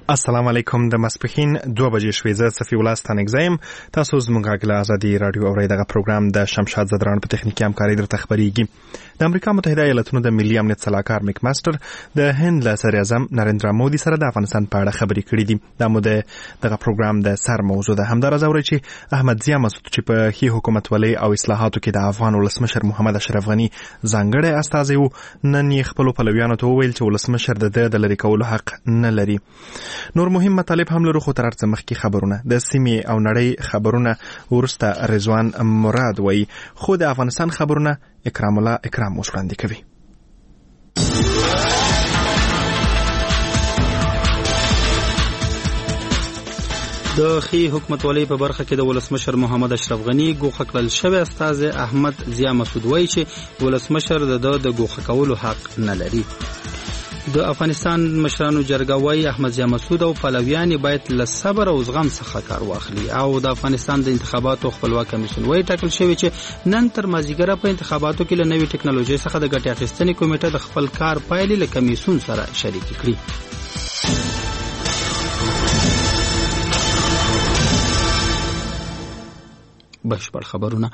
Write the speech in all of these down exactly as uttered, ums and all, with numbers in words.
السلام علیکم د مسپخین دوه بجې شوې زه صفی الله ستانګزایم تاسو زموږ غږ ازادي رادیو اورئ دغه پروګرام د شمشاد زدران په تخنیکی همکاري درته خبريږي د امریکا متحده ایالاتونو د ملي امنیت صلاحکار میک ماستر د هند له صدر اعظم نریندرا مودي سره د افغانستان په اړه خبرې کړې دي د مو دغه پروګرام د سر موضوع ده همدارز اورئ چې احمد ضیا مسعود چې په هي حکومت ولې او اصلاحاتو کې د افغان ولسمشر محمد اشرف غنی ځانګړی استازی وو نن یې خپل پلویانو ته وویل چې ولسمشر د د لری کولو حق نه لري نور مهم مطالب هم لرو خو تر څه مخکې خبرونه د سیمې او نړۍ خبرونه ورسته رضوان مراد وای خو د افغانستان خبرونه اکرام الله اکرام وړاندې کوي. د خي حکومتولۍ په برخه کې د ولسمشر محمد اشرف غنی ګوښه کړل شوی استاد احمد ضیا مسعود وایي چې ولسمشر د د ګوښه کولو حق نه لري. د افغانستان مشرانو جرګه وايي احمد ضیا مسعود او پلویان باید له صبر او زغم څخه کار واخلي او د افغانستان د انتخاباتو خپلواک کمیسیون وايي ټاکل شوی چې نن تر مازیګره په انتخاباتو کې له نوې ټکنالوژي څخه د ګټې اخیستنې کمیټه د خپل کار پایلې له کمیسیون سره شریک کړي. بشپړ خبرونه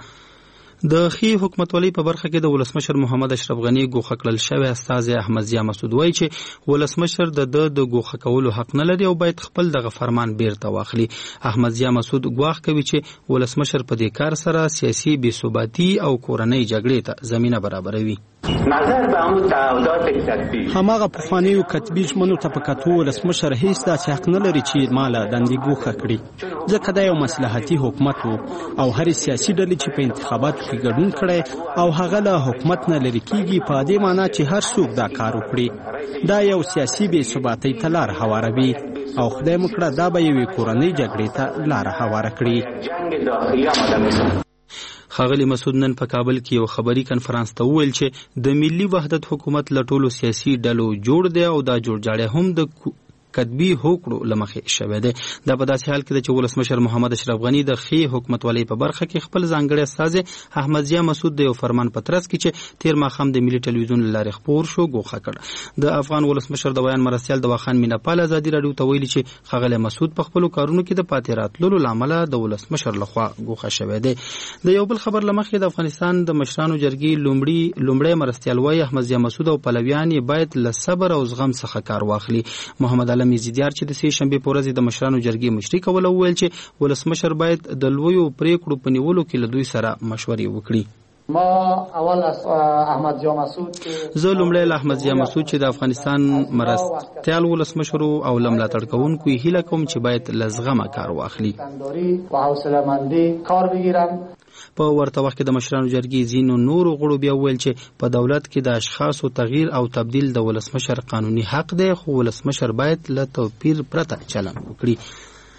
د خي حکومتولۍ په برخه کې د ولسمشر محمد اشرف غنی ګوښه کړل شوی استاد احمد ضیا مسعود وایي چې ولسمشر د د ګوښه کولو حق نه لري او باید خپل دغه فرمان بیرته واخلي. احمد ضیا مسعود ګواښ کوي چې ولسمشر په دې کار سره سیاسي بې ثباتي او کورنۍ جګړې ته زمينه برابروي. نظر به همون تعهدات کتبی هماغه پخوانیو کتبي ژمنو ته په کتو ولسمشر هیڅ داسې حق نه لري چې مال دندې ګوښه کړي ځکه دا یو مصلحتي حکومت وو او هر سیاسي ډلې چې په انتخاباتو کې ګډون کړي او هغه له حکومت نه لري کیږي په دې معنی چې هر څوک دا کار وکړي دا یو سیاسي بې ثباتۍ ته لار هواروي او خدای مکړه دا به یوې کورنۍ جګړې ته لار هواره کړي. جنگ داخلي آماده ښاغلي مسعود نن په کابل کې یو خبري کنفرانس ته وویل چې د ملي وحدت حکومت له ټولو سیاسي ډلو جوړ دی او دا جوړجاړی هم د کتبي هوکړو لمخې شوی دی. دا په داسې حال کې ده چې ولسمشر محمد اشرف غنی د خي حکومتولۍ په برخه کې خپل ځانګړی استازی احمد ضیا مسعود د یو فرمان په ترڅ کې چې تیر ماښام د ملي ټلویزیون له لارې خپور شو ګوښه کړ. د افغان ولسمشر د بیان مرستیال دواخان میناپال ازادي راډیو ته ویلي چې ښاغلی مسعود په خپلو کارونو کې د پاتې راتللو له امله د ولسمشر لخوا ګوښه شوی دی. د یو بل خبر له مخې د افغانستان د مشرانو جرګې لومړي لومړی مرستیال وایي احمد ضیا مسعود او پلویان یې باید له صبر او زغم څخه کار واخلي. محمد علم زیدیار چې د سې شنبې په ورځ د مشرانو جرګې مشري کوله وویل چې ولسمشر باید د لویو پریکړو په نیولو کې له دوی سره مشورې وکړي. ما اول از احمد ضیا مسعود زه لومړی له احمد ضیا مسعود چې د افغانستان مرستیال ولسمشر او له ملاتړ کوونکو یې هیله کوم چې باید له زغمه کار واخلي و حوصله‌مندي کار بگیرن. په ورته وخت کې د مشرانو جرګې ځینو نورو غړو بیا وویل چې په دولت کې د اشخاصو تغییر او تبدیل د ولسمشر قانوني حق دی خو ولسمشر باید له توپیر پرته چلند وکړي.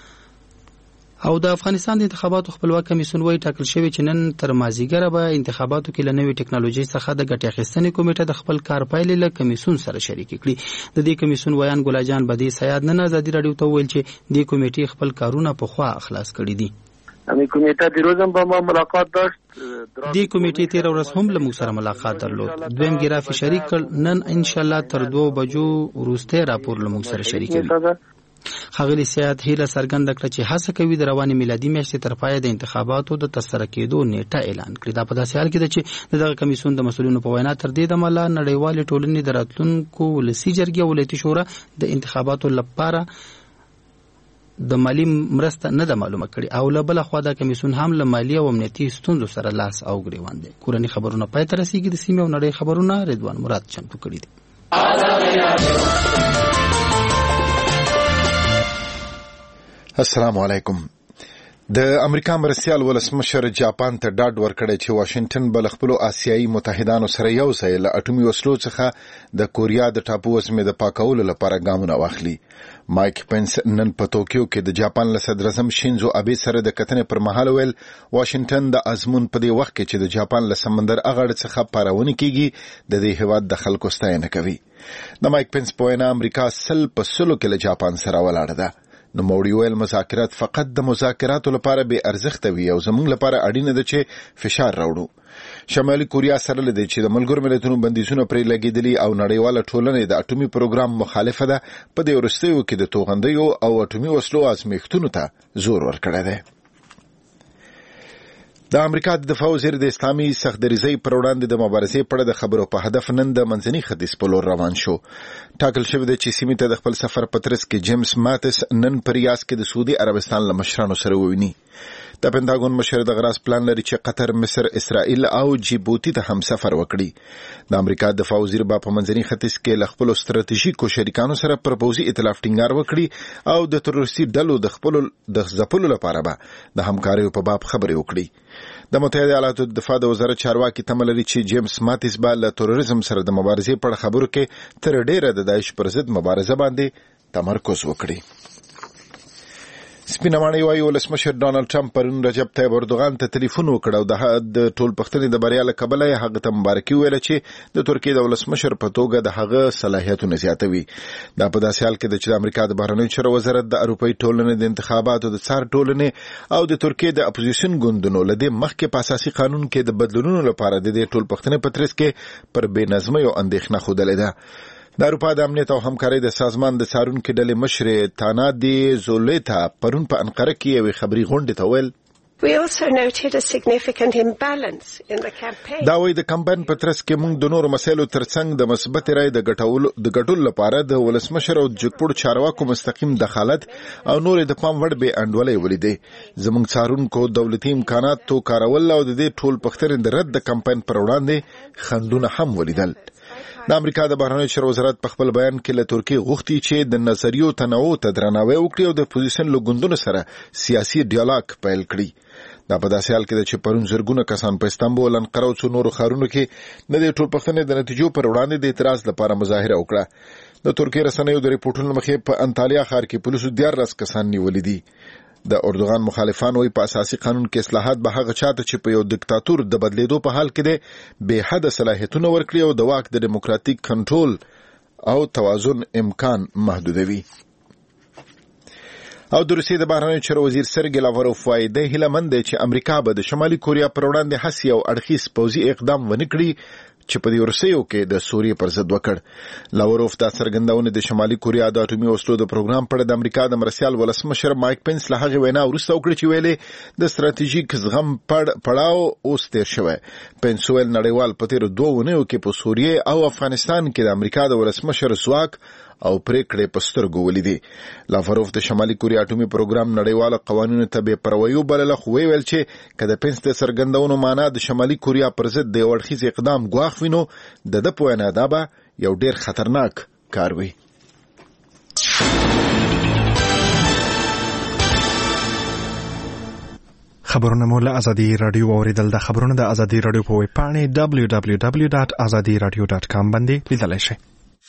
او د افغانستان د انتخاباتو خپلواک کمیسیون وايي ټاکل شوی چې نن تر مازیګره به انتخاباتو کې له نوې ټکنالوژي څخه د ګټې اخیستنې کمیټه د خپل کار پایلې له کمیسیون سره شریک کړي. د دې کمیسیون ویان ګل جان بدی سیاد نن ازادي راډیو ته ویل چې د کمیټې خپل کارونه په خوا خلاص کړي دي. امی کمیټه د روزم با ما ملاقات داشت. دی کمیټې تیر ورځ هم له موږ سره ملاقات درلود. دویم ګرافي شریک کړ نن ان شاء الله تر دوه بجو وروسته راپور له موږ سره شریکوي. ښاغلي سیاد هیله څرګنده کړه چې هڅه کوي د روانې میلادي میاشتې تر پایه د انتخاباتو د ترسره کېدو نیټه اعلان کړي. دا په داسې حال کې ده چې د دغه کمیسیون د مسؤلینو په وینا تر دې دمه لا نړیوالې ټولنې د راتلونکو ولسي جرګې او ولایتي شورا د انتخاباتو لپاره د مالی مرسته نه ده معلومه کړي او له بله خوا دا کمیسیون هم له مالي او امنیتي ستونزو سره لاس او ګریوان دی. کورني خبرونه پای ته رسیږي. د سیمې او نړۍ خبرونه رضوان مراد چمتو کړي دي. السلام علیکم. د امریکا مرستیال ولسمشر جاپان ته ډاډ ورکړی چې واشنگټن به له خپلو آسیایي متحدانو سره یو ځای له اټومي وسلو څخه د کوریا د ټاپو وزمې د پاکولو لپاره ګامونه واخلي. مایک پنس نن په توکیو کې د جاپان له صدر اعظم شینزو ابي سره د کتنې پر مهال ویل واشنگټن د ازمون په دې وخت کې چې د جاپان له سمندر اغړ څخه پارونه کیږي د دې هیواد د خلکو ستاینه کوي. د مایک پنس په وینا امریکا سل په سلو کې له جاپان سره ولاړه ده. نو موړي ویل مذاکرات فقط د مذاکراتو لپاره به ارزښت وي او زموږ لپاره اړینه ده چې فشار راوړو. شمالي کوریا سره لدی چې د ملګرو ملتونو بندیزونه پرې لګیدلي او نړیواله ټولنه د اټومي پروګرام مخالفه ده په دې وروستیو کې د توغندیو او اټومي وسلو ازمیښتونو ته زور ورکړی دی. د امریکا د دفاع وزیر د اسلامي سختدریزۍ پر وړاندې د مبارزې په اړه د خبرو په هدف نن د منځني ختیځ په لور روان شو. ټاکل شوی دی چې سیمې ته د خپل سفر په ترڅ کې جیمز ماتس نن په ریاض کې د سعودي عربستان له مشرانو سره وویني. د پنټاګون مشر د غراس پلان لري چې قطر، مصر، اسرائیل او جیبوتي ته هم سفر وکړي. د امریکا د دفاع وزیر با په منځني ختیځ کې له خپل ستراتیژیکو شریکانو سره پر پوځي ائتلاف ټینګار وکړي او د تروریستي ډلو د خپل د ځپلو لپاره به د همکاریو په باب خبرې وکړي. د متحده ایالاتو د دفاع د وزارت چارواکي تمه لري چې جیمز ماتیس به له تروریزم سره د مبارزې په اړه خبرو کې تر ډیره د داعش پر ضد مبارزه باندې تمرکز وکړي. سپینمانه وایي ولسمشر ډانلډ ټرمپ پرون رجب طیب اردوغان ته ټلیفون وکړ او د ټول پښتنې د بریا له کبله یې هغه ته مبارکي ویله چې د ترکیې د ولسمشر په توګه د هغه صلاحیتونه زیاتوي. دا په داسې حال کې ده چې د امریکا د بهرنیو چارو وزارت د اروپایي ټولنې د انتخاباتو د څار ټولنې او د ترکیې د اپوزیشن ګوندونو له دې مخکې په اساسي قانون کې د بدلونونو لپاره د دې ټول پښتنې په ترڅ کې پر بې نظمۍ او اندېښنه ښودلې ده. د اروپا د امنیت او همکارۍ د سازمان د څارونکي ډلې مشر تانادي زولیتا پرون په انقره کې یوې خبري غونډې ته ویل We also noted a significant imbalance in the campaign. دا وایي د کمپاین په ترڅ کې موږ د نورو مسایلو ترڅنګ د مثبت رای د ګټولو د ګټلو لپاره د ولسمشر او جګپوړو چارواکو مستقیم دخالت او نور د پام وړ به انډولې ولیدې. زموږ څارونکو دولتي امکانات تو کارول او د دې ټول پښتنې د رد د کمپاین پر وړاندې خندونه هم ولیدل. د امریکا د بهرنیو چارو وزارت په خپل بیان کې له ترکیې غوښتي چې د نظریو تنوع ته درناوی وکړي او د اپوزیشن له ګوندونو سره سیاسي ډیالوګ پیل کړي. دا په داسې حال کې ده چې پرون زرګونه کسان په استانبول، انقره او څو نورو ښارونو کې د دې ټول پښتنې د نتیجو پر وړاندې د اعتراض لپاره مظاهره وکړه. د ترکیې رسنیو د ریپورټونو مخې په انطالیا ښار کې پولیسو دیارلس کسان نیولي دي. د اردوغان مخالفان وایي په اساسي قانون کې اصلاحات به هغه چاته چې په یو دیکتاتور د بدلیدو په حال کې دی بې حده صلاحیتونه ورکړي او د واک د ډیموکراتیک کنټرول او توازن امکان محدودوي. او د روسیې د بهرنیو چارو وزیر سرګی لاوروف وایي دی هیله مند دی چې امریکا به د شمالي کوریا پر وړاندې هڅې او اړخیز پوځي اقدام ونه کړي چې په دې وروستیو کې د سوریې پر ضد وکړ. لاوروف دا څرګندونه د شمالي کوریا د اټومي وسلو د پروګرام په اړه د امریکا د مرستیال ولسمشر مایک پنس له هغې وینا وروسته وکړه چې ویلې د ستراتیژیک زغم پړاو اوس تیر شوی. پنس ویل نړیوال په تېرو دوو اونیو کې په سوریې او افغانستان کې د امریکا د ولسمشر ځواک او پریکړې په سترګو ولیدې. لاوروف د شمالي کوریا اټومي پروګرام نړیواله قوانینو ته بې پروایي وبلله، خو ویل چې که د پنس د څرګندونو معنا د شمالي کوریا پر ضد د یو اړخیز اقدام ګواښ وي نو د ده په وینا دا به یو ډېر خطرناک کار وي. خبرونه مو له ازادي رادیو اوریدل. د خبرونو د ازادي رادیو په ویب پاڼې دبلیو دبلیو دبلیو ډاټ ازادي رادیو ډاټ کام باندې لیدلای شئ.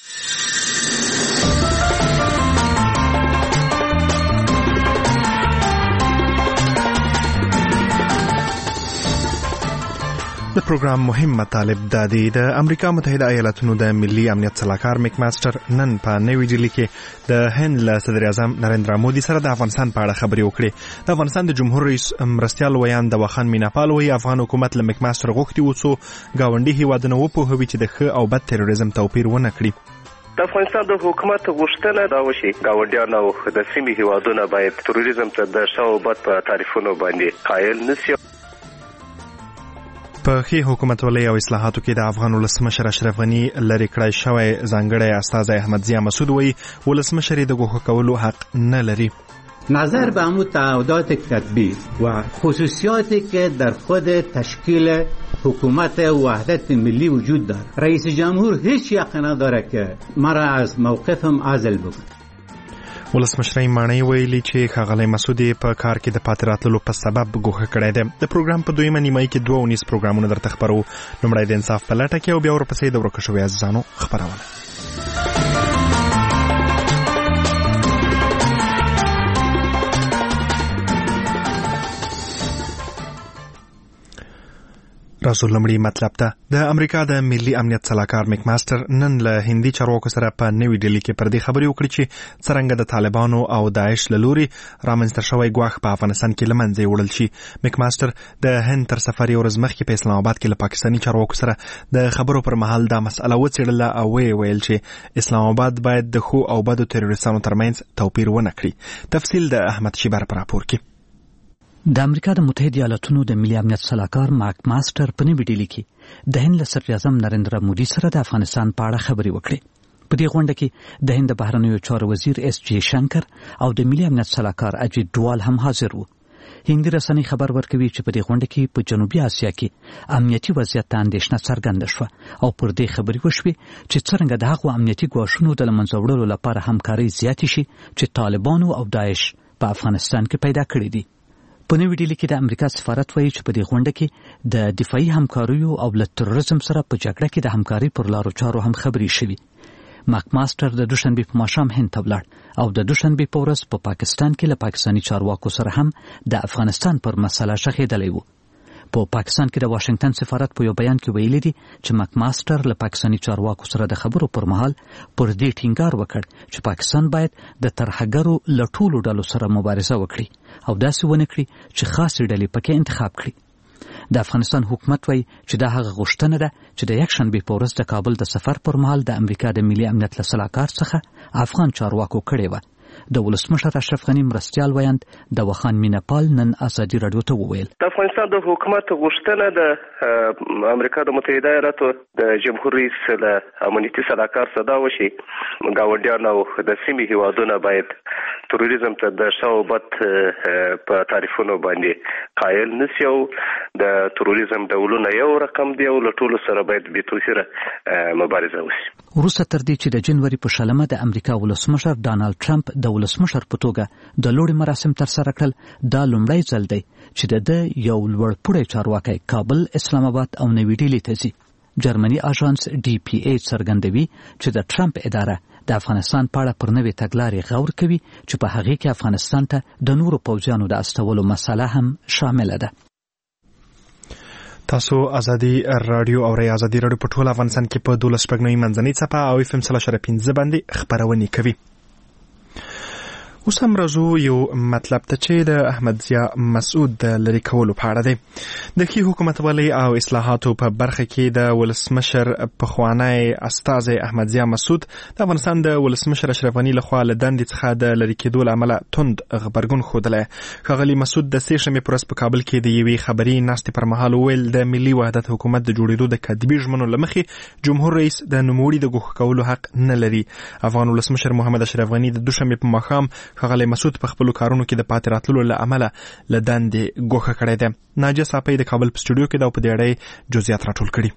د پروګرام مهم مطالب د دې د امریکا متحده ایالاتونو د ملي امنیت سلاکار میک ماستر نن په نوې ډیلي کې د هند له صدر اعظم نریندرا مودي سره د افغانستان په اړه خبرې وکړې. د افغانستان د جمهور رئیس مرستیال ویان د وخان میناپال وایي افغان حکومت له میک ماستر غوښتي و څو ګاونډي هیوادونه وپوهوي چې د ښه او بد تروریزم توپیر ونه کړي. د افغانستان د حکومت غوښتنه دا وشي ګاونډیان او د سیمې هیوادونه باید تروریزم ته د ښه او بد په تعریفونو باندې قایل نشي. په ښې حکومتولۍ او اصلاحاتو کې د افغان ولسمشر اشرف غني لرې کړی شوی ځانګړی استازی احمد ضیا مسعود وایي ولسمشر یې د ګوښه کولو حق نه لري. نظر به همون تعهدات کتبی و خصوصیاتی که در خود تشکیل حکومت وحدت ملی وجود دارد. رئیس جمهور هیچ یقین نداره که مرا از موقفم عزل بکنه. ولسمشر ماڼۍ ویلي چې ښاغلی مسعود په کار کې د پاتې راتللو په سبب ګوښه کړی دی. د پروګرام په دویمه نیمایي کې دوه اونیز پروګرامونه درته خپرو. لومړی د انصاف په لټه کې او بیا ورپسې د ورکه شویو عزیزانو خپرونه. رسول لمړي مطلب ته د امریکا د ملي امنیت صلاحکار میک ماستر نن له هندي چارواکو سره په نوې ډیلي کې پر دې خبرې وکړې چې څرنګه د طالبانو او داعش له لوري رامنځته شوی ګواښ په افغانستان کې له منځه وړل شي. میک ماستر د هند تر سفر یو ورځ مخکې په اسلام آباد کې له پاکستاني چارواکو سره د خبرو پر مهال دا مسأله وڅېړله او ویې ویل چې اسلام آباد باید د ښو او بدو تروریستانو ترمنځ توپیر ونه کړي. تفصیل د احمد شیبر په راپور کې. د امریکا د متحده ایالاتونو د ملي امنیت صلاحکار مارک ماستر په نوې ډیلي کې د هند له صدر اعظم نریندرا مودي سره د افغانستان په اړه خبرې وکړې. په دې غونډه کې د هند د بهرنیو چارو وزیر اس جی شنکر او د ملي امنیت صلاحکار اجیت ډوال هم حاضر وو. هندي رسنۍ خبر ورکوي چې په دې غونډه کې په جنوبي اسیا کې امنیتي وضعیت ته اندېښنه څرګنده شوه او پر دې خبرې وشوې چې څرنګه د هغو امنیتي ګواښونو د له منځه وړلو لپاره همکارۍ زیاتې شي چې طالبانو او داعش په افغانستان کې پیدا کړي دي. په نوې ډیلي کې د امریکا سفارت وایي چې په دې غونډه کې د دفاعي همکاریو او له تروریزم سره په جګړه کې د همکارۍ پر لارو چارو هم خبرې شوي. ماک ماستر د دوشنبې په ماښام هند ته ولاړ او د دوشنبې په ورځ په پاکستان کې له پاکستاني چارواکو سره هم د افغانستان پر مسله شخېدلی و. په پاکستان کې د واشنگټن سفارت په یو بیان کې ویلي دي چې ماک ماستر له پاکستاني چارواکو سره د خبرو پر مهال پر دې ټینګار وکړ چې پاکستان باید د ترهګرو له ټولو ډلو سره مبارزه وکړي او داسې ونه کړي چې خاصې ډلې پکې انتخاب کړي. د افغانستان حکومت وایي چې دا هغه غوښتنه ده چې د یکشنبې په ورځ د کابل د سفر پر مهال د امریکا د ملي امنیت له صلاحکار څخه افغان چارواکو کړې وه. د ولسمشر اشرف غني مرستیال ویاند د وخان مینپال نن ازادي راډیو ته وویل د افغانستان د حکومت غوښتنه د امریکا د متحده ایالاتو د جمهور رئیس له امنیتي صلاحکار صدا وشي ګاونډیان او د سیمې هیوادونه باید تروریزم ته د شاوبت په تعریفونو باندې قایل نشي او د تروریزم ډولونه یو رقم دی او له ټولو سره باید بې توپیره مبارزه وشي. وروسته تر دې چې د جنوري په شلمه د امریکا ولسمشر ډانالډ ټرمپ د ولسمشر په توګه د لوړې مراسم ترسره کړل، دا لومړی ځل دی چې د ده یو لوړپوړی چارواکی کابل، اسلام آباد او نوې ډیلي ته ځي. جرمني اژانس ډي پی ای څرګندوي چې د ټرمپ اداره د افغانستان په اړه پر نوې تګلارې غور کوي چې په هغې کې افغانستان ته د نورو پوځیانو د استولو مسله هم شامله ده. تاسو ازادي رادیو او ری ازادي رادیو په ټول افغانستان کې په دولس شپږنوي منځنۍ څپه او اف ام سل اشاره پنځه باندې خپرونې کوي. اوس هم راځو یو مطلب ته چې د احمد ضیا مسعود د لرې کولو په اړه دی. د ښې حکومتولۍ او اصلاحاتو په برخه کې د ولسمشر پخوانی استازی احمد ضیا مسعود د افغانستان د ولسمشر اشرف غني لخوا له دندې څخه د لرې کېدو له امله توند غبرګون ښودلی. ښاغلي مسعود د سې شنبې په ورځ په کابل کې د یوې خبري ناستې پر مهال وویل د ملي وحدت حکومت د جوړېدو د کتبي ژمنو له مخې جمهور رئیس د نوموړي د ګوښه کولو حق نه لري. افغان ولسمشر محمد اشرف غني د دوشنبې په ماښام ښاغلی مسعود په خپلو کارونو کې د پاتې راتللو له امله له دندې ګوښه کړی دی. ناجیه صافی د کابل په سټوډیو کې دا په دې اړه جزئیات راټول کړي.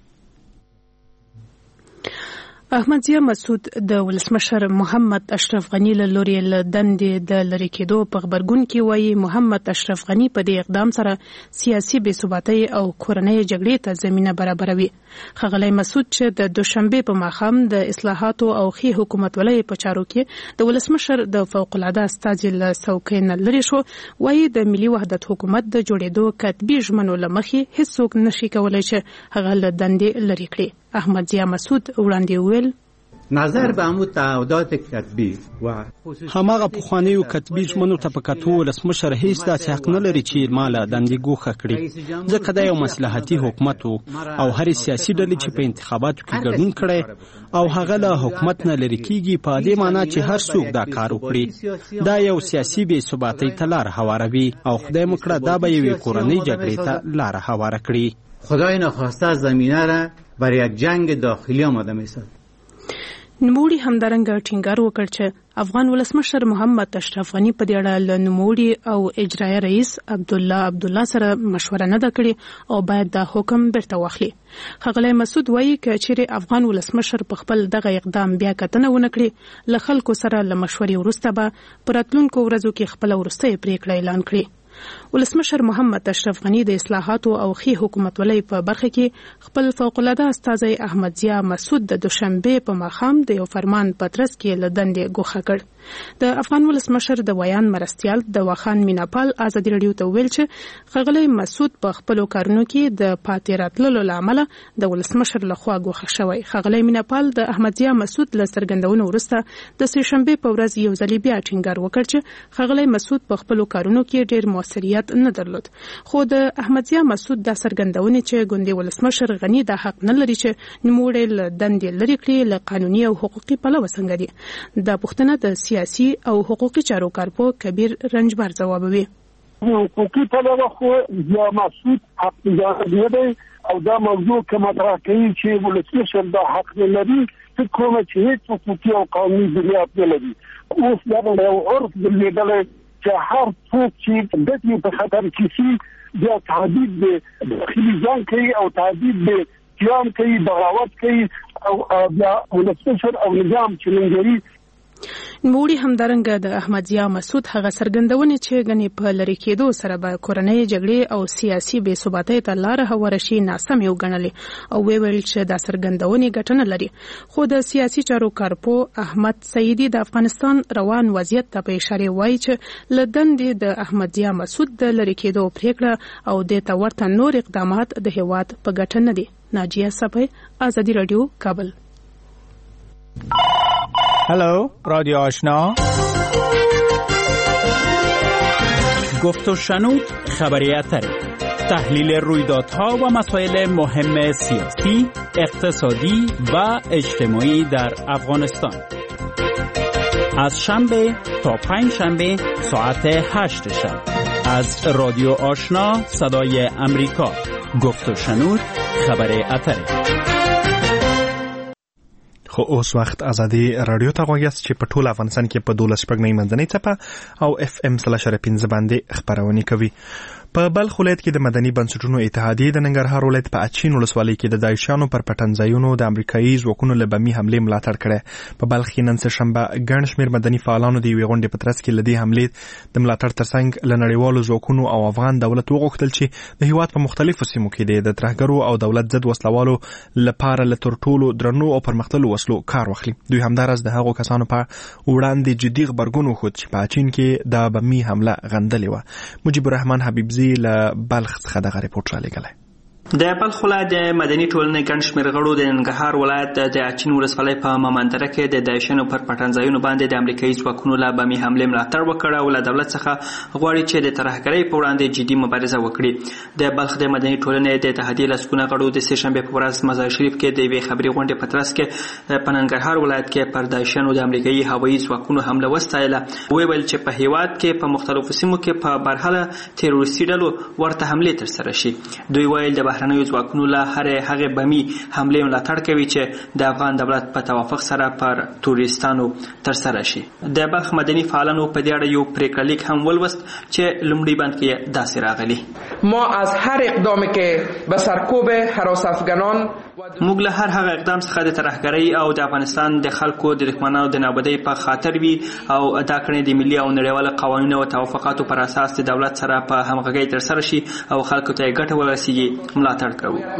احمد ضیا مسعود د ولسمشر محمد اشرف غني له لوري له دندې د لرې کېدو په خبرګون کې وایي محمد اشرف غني په دې اقدام سره سیاسي بې ثباتۍ او کورنۍ جګړې ته زمینه برابروي. ښاغلی مسعود چې د دوشنبې په ماښام د اصلاحاتو او ښې حکومتولۍ په چارو کې د ولسمشر د فوق العاده استازي له څوکۍ نه لرې شو، وایي د ملي وحدت حکومت د جوړېدو کتبي ژمنو له مخې هیڅوک نشي کولی چې هغه له دندې لرې کړي. احمد ضیا مسعود وړاندې وویل نظر به همو تعهدات کتبی و هماغه پخوانیو کتبي ژمنو ته په کتو ولسمشر هیڅ داسې حق نه لري چې ما له دندې ګوښه کړي، ځکه دا یو مصلحتي حکومت و او هرې سیاسي ډلې چې په انتخاباتو کې ګډون کړی او هغه له حکومت نه لرې کېږي په دې معنا چې هر څوک دا کار وکړي دا یو سیاسي بې ثباتۍ ته لاره هواروي او خدای مو کړه دا به یوې کورنۍ جګړې ته لاره هواره کړي. خدای ناخواسته زمینه را برای یک جنگ داخلی آماده می‌سازد. نوموړي همدارنګه ټینګار وکړ چې افغان ولسمشر محمد اشرف غني په دې اړه له نوموړي او اجرایه رئیس عبدالله عبدالله سره مشوره نه ده کړې او باید دا حکم بیرته واخلي. ښاغلی مسعود وایي که چیرې افغان ولسمشر په خپل دغه اقدام بیا کتنه ونه کړي له خلکو سره له مشورې وروسته به په راتلونکو ورځو کې خپله وروستۍ پریکړه اعلان کړي. ولسمشر محمد اشرف غنی د اصلاحاتو او ښې حکومتولۍ په برخه کې خپل فوق العاده استاذ احمد ضیا مسعود د دوشنبه په ماښام د یو فرمان په ترڅ کې له دندې ګوښه کړ. د افغان ولسمشر د ویان مرستیال د واخان میناپال ازادي راډیو ته ویل چې ښاغلی مسعود په خپلو کارونو کې د پاتې راتللو له امله د ولسمشر لخوا ګوښه شوی. ښاغلی میناپال د احمد ضیا مسعود له څرګندونو وروسته د سې شنبې په ورځ یو ځل بیا ټینګار وکړ چې ښاغلی مسعود په خپلو کارونو کې ډېر موثریت نه درلود. خو د احمد ضیا مسعود د څرګندونې چې ګوندي ولسمشر غنی د حق نه لري چې نوموړی له دندې لرې کړي له قانوني او حقوقي پلوه څنګه دي. دا پوښتنه د سیاسي او حقوقي چارو کارپو کبیر رنجبر ځوابوي. حقوقي پلوه خو ضیا مسعود حق نه دی او دا موضوع که مطرح کوي چې ولسمشر دا حق نه لري فکر کوم چې هیڅ حقوقي او قانوني بنیاد نه لري. اوس دا یو عرف درلودلی چې هر څوک چې د دې په خطر کې شي بیا تعدید د داخلي ځان کوي او تعدید د قیام کوي بغاوت کوي او بیا ولسمشر او نظام چې لنګري. نوموړي همدارنګه د احمد ضیا مسعود هغه څرګندونې چې ګنې په لرې کېدو سره به کورنۍ جګړې او سیاسي بې ثباتۍ ته لاره هواره شي ناسمې وګڼلې او ویل چې دا څرګندونې ګټه نه لري. خو د سیاسي چارو کارپو احمد سعیدي د افغانستان روان وضعیت ته په اشاره وایي چې له دندې د احمد ضیا مسعود د لرې کېدو پریکړه او د ته ورته نور اقدامات د هېواد په ګټه نه دي. ناجیه صفی، آزادی رادیو، کابل. هلو رادیو آشنا، گفت و شنود خبری اتری، تحلیل رویدادها و مسائل مهم سیاسی، اقتصادی و اجتماعی در افغانستان. از شنبه تا پنج شنبه ساعت هشت شب از رادیو آشنا صدای امریکا. گفت و شنود خبری اتری. خو اوس وخت ازادي رادیو ته غوږیاست چې په ټول افغانستان کې په دولس شپږ نه منځنۍ څپه او اف ام سل شر پنځه باندې خبرونه کوي. په بلخ ولایت کې د مدني بنسټونو اتحادیې د ننګرهار ولایت په اچین ولسوالۍ کې د داعشانو پر پټنځایونو د امریکایي ځواکونو له بمي حملې ملاتړ کړی. په بلخ کې نن سه شنبه ګڼ شمېر مدني فعالانو د یوې غونډې په ترڅ کې له دې حملې د ملاتړ ترڅنګ له نړیوالو ځواکونو او افغان دولت وغوښتل چې د هېواد په مختلفو سیمو کې د ترهګرو او دولت ضد وسلوالو لپاره له تر ټولو درنو او پرمختللو وسلو کار واخلي. دوی همداراز د هغو کسانو په وړاندې جدي غبرګون وښود چې په اچین کې د بمي حمله غندلې وه. مجيب الرحمن حبیبزي له بلخ څخه دغه ریپورت را لېږلی. د بلخ ولایت د مدني ټولنې ګڼ شمېر غړو د ننګرهار ولایت د اچین ولسوالۍ په ممندره کې د داعشانو پر پټنځایونو باندې د امریکایي ځواکونو له بمي حملې ملاتړ وکړ او له دولت څخه غواړي چې د ترهګرۍ په وړاندې جدي مبارزه وکړي. د بلخ د مدني ټولنې د اتحادیې لسګونه غړو د سې شنبې په ورځ مزار شریف کې د یوې خبري غونډې په ترڅ کې په ننګرهار ولایت کې پر داعشانو د امریکایي هوایي ځواکونو حمله وستایله. ویل چې په هیواد کې په مختلفو سیمو کې په برخله تروریستي ډلو ورته حملې ترسره شي. دوی ویل د بهرنیو ځواکونو هر هغه بمي حمله ملاتړ کوي چې د افغان دولت په توافق سره پر تروریستانو ترسره شي. د بلخ مدني فعالانو په دې اړه یو پریکړه لیک هم ولوست چې لومړی بند کې داسې راغلی: ما از هر اقدامی که به سرکوب هراس افغانان موږ له هر هغه اقدام څخه د ترهګرۍ او د افغانستان د خلکو د دښمنانو د نابودۍ په خاطر وي او دا کړنې د ملي او نړیوالو قوانینو او توافقاتو پر اساس د دولت سره په همغږۍ ترسره شي او خلکو ته ګټه ورسیږي ملاتړ کوو.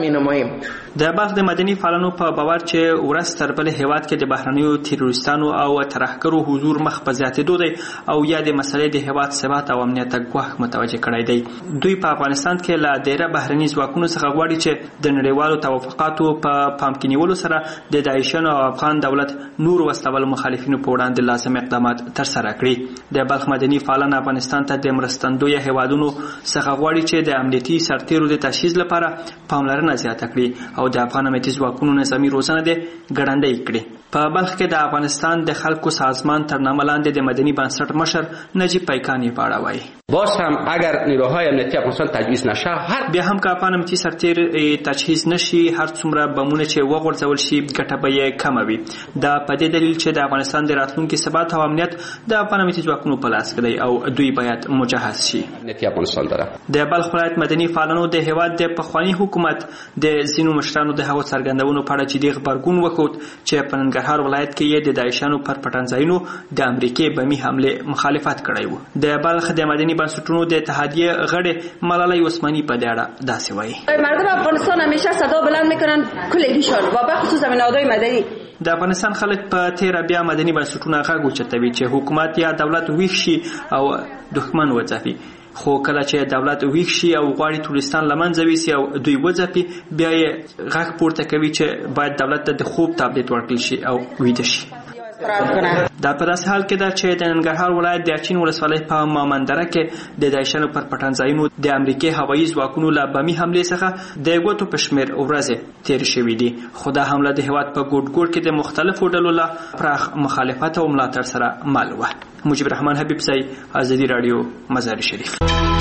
د بلخ د مدني فعالانو په باور چې ورځ تر بلې هیواد کې د بهرنیو تروریستانو او ترهګرو حضور مخ په زیاتېدو دی او یا د مسلې د هیواد ثبات او امنیت ته ګواښ متوجه کړی دی. دوی په افغانستان کې له ډېره بهرني ځواکونو څخه غواړي چې د نړیوالو توافقاتو په پام کې نیولو سره د داعشانو او افغان دولت نور وسلوالو مخالفینو په وړاندې لازم اقدامات ترسره کړي. د بلخ مدني فعالان افغانستان ته د مرستندویه هیوادونو څخه غواړي چې د امنیتي سرتیرو د تجهیز لپاره پاملرنه زیاته کړي او د افغان امنیتي ځواکونو نظامي روزنه د ګړندۍ کړي. په بلخ کې د افغانستان د خلکو سازمان تر نامه لاندې د مدني بنسټ مشر نجیب پیکانی په اړه وایي: باز هم اگر نیروهای امنیتی افغانستان تجهیز نشه، هر بیا هم که افغان امنیتي سرتیر تجهیز نشي، هر څومره بمونه چې وغورځول شي ګټه به یې کمه وي. دا په دې دلیل چې د افغانستان د راتلونکي ثبات او امنیت د افغان امنیتي ځواکونو په لاس کې دی او دوی باید مجهز شي. امنیتي افغانستان داره. د بلخ ولایت مدني فعالانو د هیواد د پخوانی حکومت د ځینو مشرانو د هغو څرګندونو په اړه جدي غبرګون وښود چې په ننګرهار ولایت کې د داعشانو پر پټنځایونو د امریکای بمي حمله مخالفت کړی و. د بلخ د مدني بنسټونو د اتحادیه غړي ملالۍ عثماني په دې اړه داسې وایي. مردم افغانستان همیشه صدا بلند میکنن کلیگیشان و به خصوص نهادهای مدنی. د افغانستان خلک په تیر بیا مدني بنسټونه غږ اوچتوي چې حکومت یا دولت ویښ شي او دښمن وځپي، خو کله چې دولت ویښ شي او غواړي ټولستان له منځه یوسي او دوی وځپي، بیا یې غږ پورته کوي چې باید دولت ته د خوب تابلیت ورکړل شي او ویده شي. دا په داسې حال کې ده چې د ننګرهار ولایت د اچین ولسوالۍ په مامندره کې د داعشانو پر پټنځایونو د امریکای هوایي ځواکونو له بمي حملې څخه د ګوتو په شمېر ورځې تېرې شوې دي، خو دا حمله د هېواد په ګوټ ګوټ کې د مختلفو ډلو له پراخ مخالفت او ملاتړ سره مل وه. مجيب الرحمن حبیب سای، ازادي رادیو، مزار شریف.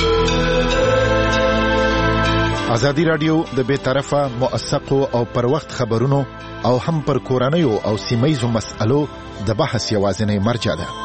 ازادي رادیو د بې طرفه، موثقو او پر وخت خبرونو او هم پر کورنیو او سیمه‌یزو مسألو د بحث یوازینی مرجع ده.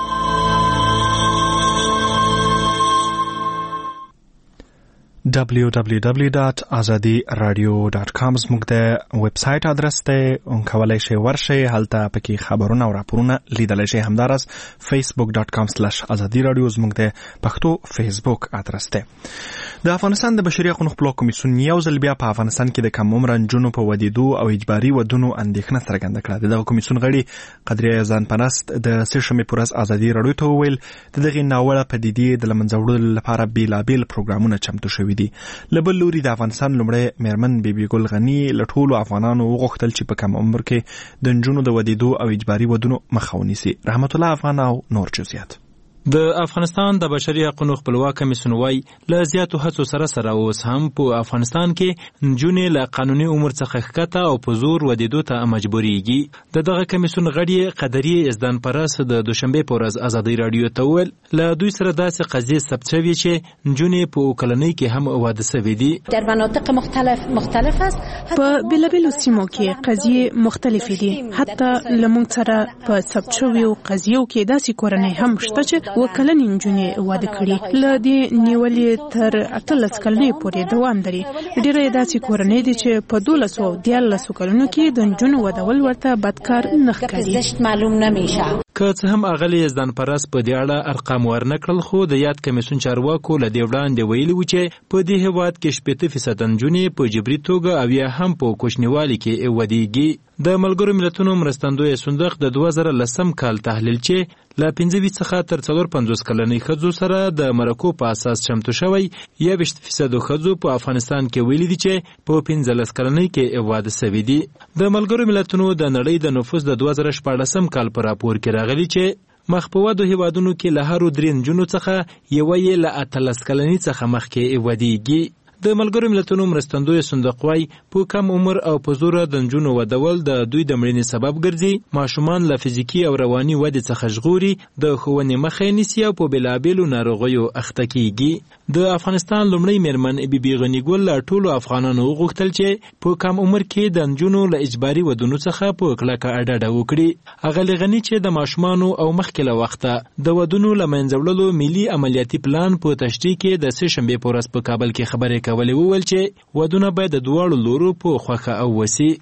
دبلیو دبلیو دبلیو ډاټ ازادي رادیو ډاټ کام زموږ د ویب سایټ ادرس ته، اون کولای شئ ورشئ، هلته پکې خبرونه او راپورونه لیدلی شئ. همداراز فیسبوک ډاټ کام سلیش ازادي رادیو زموږ د پښتو فیسبوک ادرس ته. د افغانستان د بشري حقوقو خپلواک کمیسیون یو ځل بیا په افغانستان کې د کم عمره نجونو په ودیدو او اجباري ودونو اندېښنه څرګنده کړه. دغه کمیسیون غړي قدریه ځانپرست د سه شنبې په ورځ ازادي رادیو ته وویل د دغې ناوړه پدیدې د له منځه وړلو لپاره بېلابېل پروګرامونه چمتو شوي دي. له بل لوري د افغانستان لومړی میرمن بیبي ګل غني له ټولو افغانانو وغوښتل چې په کم عمر کې د نجونو د ودیدو او اجباري ودونو مخه ونیسي. رحمت الله افغان او نور جزئیات. د افغانستان د بشري حقوقو خپلواک کمیسیون وايي له زیاتو هڅو سره سره اوس هم په افغانستان کې نجونې له قانوني عمر څخه ښکته او په زور ودیدو ته مجبورېږي. د دغه کمیسیون غړي قدریه ازدان پرست د دوشنبې په ورځ ازادي رادیو ته وویل له دوی سره داسې قضیې ثبت شوې چې نجونې په کلنۍ کې هم واده شوې دي. در مناطق مختلف مختلف است. په بېلابېلو سیمو کې قضیې مختلفې دي. حتی له موږ سره په ثبت شویو قضیو کې داسې کورنۍ هم شته چې وکلنې نجونې واده کړي. له دې نیولې تر اتلس کلنې پورې دوام لري. ډېرې داسې کورنۍ دي چې په دولسو او دیارلسو کلونو کې د نجونو ودول ورته بدکار نه ښکاري. معلوم نمیشه. که څه هم اغلی ځان پرست په دې اړه ارقام ورنکړل، خو د یاد کمیسیون چارواکو له دې وړاندې ویلي وو چې په دې هېواد کې شپېته فیصده نجونې په جبري توګه او یا هم په کوچنیوالي کې ودیږي. د ملګرو ملتونو مرستندوی صندوق د دوه زره لسم کال تحلیل چې له پنځه ویشت څخه تر څلور پنځوس کلنۍ ښځو سره د مرکو په اساس چمتو شوی، یوویشت فیصده ښځو په افغانستان کې ویلي دي چې په پنځلس کلنۍ کې واده شوي دي. د ملګرو ملتونو د نړۍ د نفوس د دوه زره شپاړسم کال په راپور کې راغلي چې مخ په ودو هیوادونو کې له هرو درې نجونو څخه یوه یې له اتلس کلنۍ څخه مخکې ودیږي. د ملګرو ملتونو مرستندوی صندوق وايي په کم عمر او په زوره د نجونو ودول د دوی د مړینې سبب ګرځي، ماشومان له فزیکي او رواني ودې څخه ژغوري، د ښوونې مخه نیسي او په بېلابېلو ناروغیو اخته کیږي. د افغانستان لومړی میرمن بیبي غني ګل له ټولو افغانانو وغوښتل چې په کم عمر کې د نجونو له اجباري ودونو څخه په کلکه اډډه وکړي. هغه غني چې د ماشومانو او مخکې له وخته د ودونو له منځه وړلو ملي عملیاتي پلان په تشریح کې د سه شنبې په ورځ په کابل کې خبرې کولې وویل چې ودونه باید د دواړو لورو په خوښه او وسي.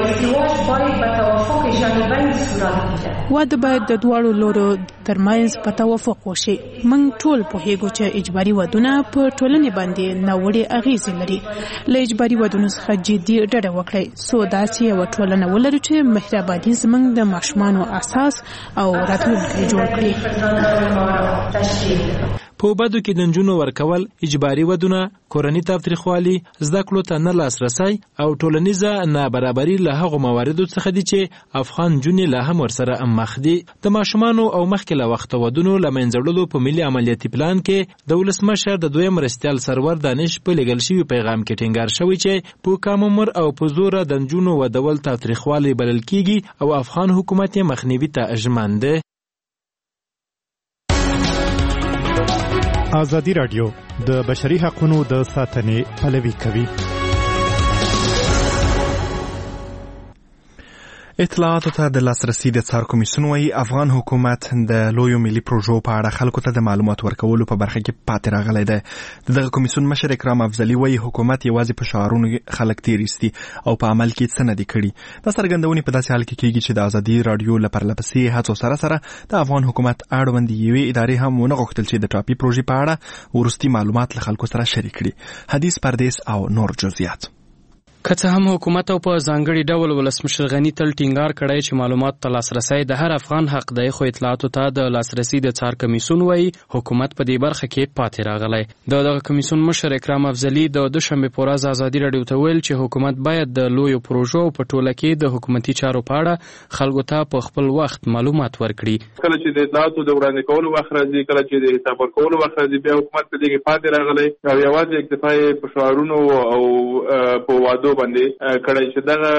واده باید د دواړو لورو ترمنځ په توافق وشي. موږ ټول پوهیږو چې اجباري ودونه په ټولنې باندې ناوړې اغیزې لري. له اجباري ودونو څخه جدي ډډه وکړئ څو داسې یوه ټولنه ولرو چې مهرباني زموږ د ماشومانو اساس او راتلونکی جوړ کړي. په بدو کې د نجونو ورکول، اجباري ودونه، کورني تاوتریخوالي، زده کړو ته نه لاسرسی او ټولنیزه نابرابري له هغو مواردو څخه دي چې افغان نجونې لا هم ورسره مخ دي. د ماشومانو او مخکې له وخته ودونو له منځه وړلو په ملي عملیاتي پلان کې د ولسمشر د دویم مرستیال سرور دانش په لېږل شوي پیغام کې ټینګار شوی چې په کم عمر او په زوره د نجونو ودول تاوتریخوالی بلل کیږي او افغان حکومت یې مخنیوي ته ژمن دی. ازادي رادیو د بشري حقوقو د ساتنې پلوي کوي. اطلاعاتو ته د لاسرسي د څار کمیسیون وايي افغان حکومت د لویو ملي پروژو په اړه خلکو ته د معلومات ورکولو په برخه کې پاتې راغلی دی. دغه کمیسیون مشر اکرام افضلي وايي حکومت یوازې په شعارونو خلک تیریستي او په عمل کې څه نه دي کړي. دا څرګندونې په داسې حال کې کېږي چې د ازادي رادیو له پرلپسې هڅو سره سره د افغان حکومت اړوند یوې ادارې هم ونه غوښتل چې د ټاپي پروژې په اړه وروستي معلومات له خلکو سره شریک کړي. حدیث پردیس او نور جزئیات. که څه هم حکومت او په ځانګړي ډول ولسمشر غني تل ټینګار کړی چې معلومات ته لاسرسی د هر افغان حق دی، خو اطلاعاتو ته د لاسرسي د څار کمیسیون وايي حکومت په دې برخه کې پاتې راغلی. د دغه کمیسیون مشر اکرام افضلي د دوشنبه په ورځ ازادي رادیو ته ویل چې حکومت باید د لویو پروژو په ټوله کې د حکومتي چارو په اړه خلکو ته په خپل وخت معلومات ورکړي. کله چې د اطلاعاتو د وړاندې کولو وخت راځي، کله چې د حساب ورکولو وخت راځي، بیا حکومت په دې کې پاتې راغلی او یوازې اکتفا یې په شعارونو او په وعدو باندې چې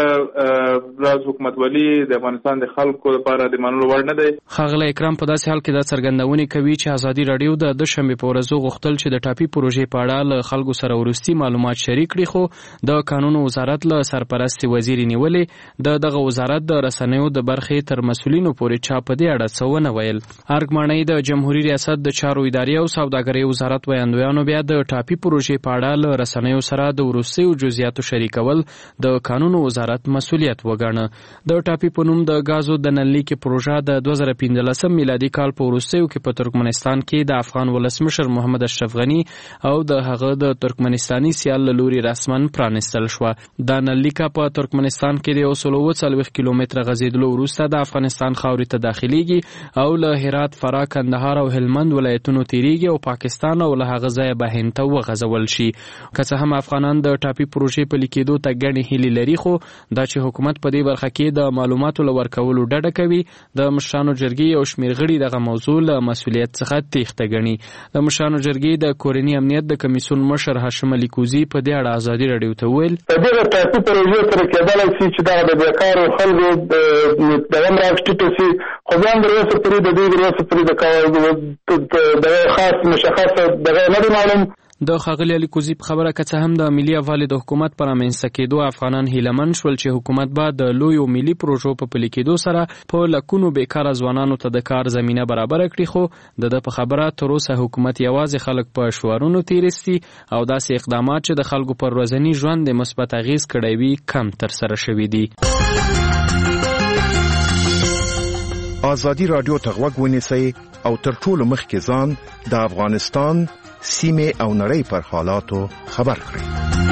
دغه راز حکومتولي د افغانستان د خلکو لپاره د منلو وړ نه دی. ښاغلی اکرام په داسې حال کې دا څرګندونې کوي چې ازادي رادیو د دوشنبې په ورځ غوښتل چې د ټاپي پروژې په اړه له خلکو سره وروستي معلومات شریک کړي، خو د قانون وزارت له سرپرست وزیر نیولې د دغه وزارت د رسنیو د برخې تر مسؤلینو پورې چا په دې اړه څه ونه ویل. ارګ ماڼۍ د جمهوریت ریاست د چارو ادارې او سوداګرۍ وزارت ویاندویانو بیا د ټاپي پروژې په اړه له رسنیو سره د وروستیو جزئیاتو شریکول د قانون وزارت مسؤلیت وګاڼه. د ټاپي په نوم د غازو د نللیکې پروژه د دوه زره پنځلسم میلادي کال په وروستیو کې په ترکمنستان کې د افغان ولسمشر محمد اشرف غني او د هغه د ترکمنستاني سیال له لوري رسما پرانستل شوه. دا نلیکه په ترکمنستان کې د یو سل اوه څلوېښت کیلومتره غځېدلو وروسته د افغانستان خاورې ته داخليږي او له هرات، فراه، کندهار او هلمند ولایتونو تیریږي او پاکستان او له هغه ځایه به هند ته وغځول شي. که څه هم افغانان د ټاپي پروژې په لیکېدو ته ګڼې هیلې لري، خو دا چې حکومت په دې برخه کې د معلوماتو له ورکولو ډډه کوي، د مشرانو جرګې او شمېر غړي دغه موضوع له مسؤلیت څخه تېښته ګڼي. د مشرانو جرګې د کورني امنیت د کمیسیون مشر هاشم علي کوزي په دې اړه ازادي رادیو ته ویل په دغه ټاپي پروژې سره کېدلی شي چې دغه د بیکارو خلکو دغه هم راټیټه شي، خو بیا هم تر اوسه پورې د دوی تر اوسه پورې د خاص مشخصه دغه نه دی معلوم. د ښاغلي علي کوزي په خبره که څه هم د ملي یووالي د حکومت پر رامنځته کېدو افغانان هیلهمن شول چې حکومت به د لویو ملي پروژو په پلي کېدو سره په لکونو بیکاره ځوانانو ته د کار زمینه برابره کړي، خو د ده په خبره تر اوسه حکومت یوازې خلک په شعارونو تیریستي او داسې اقدامات چې د خلکو پر ورځني ژوند د مثبت اغېز کړی وي کم ترسره شوي دي. ازادي رادیو ته غوږ ونیسئ او تر ټولو مخکې ځان د افغانستان سیمه او نړۍ پر حالاتو خبر کړئ.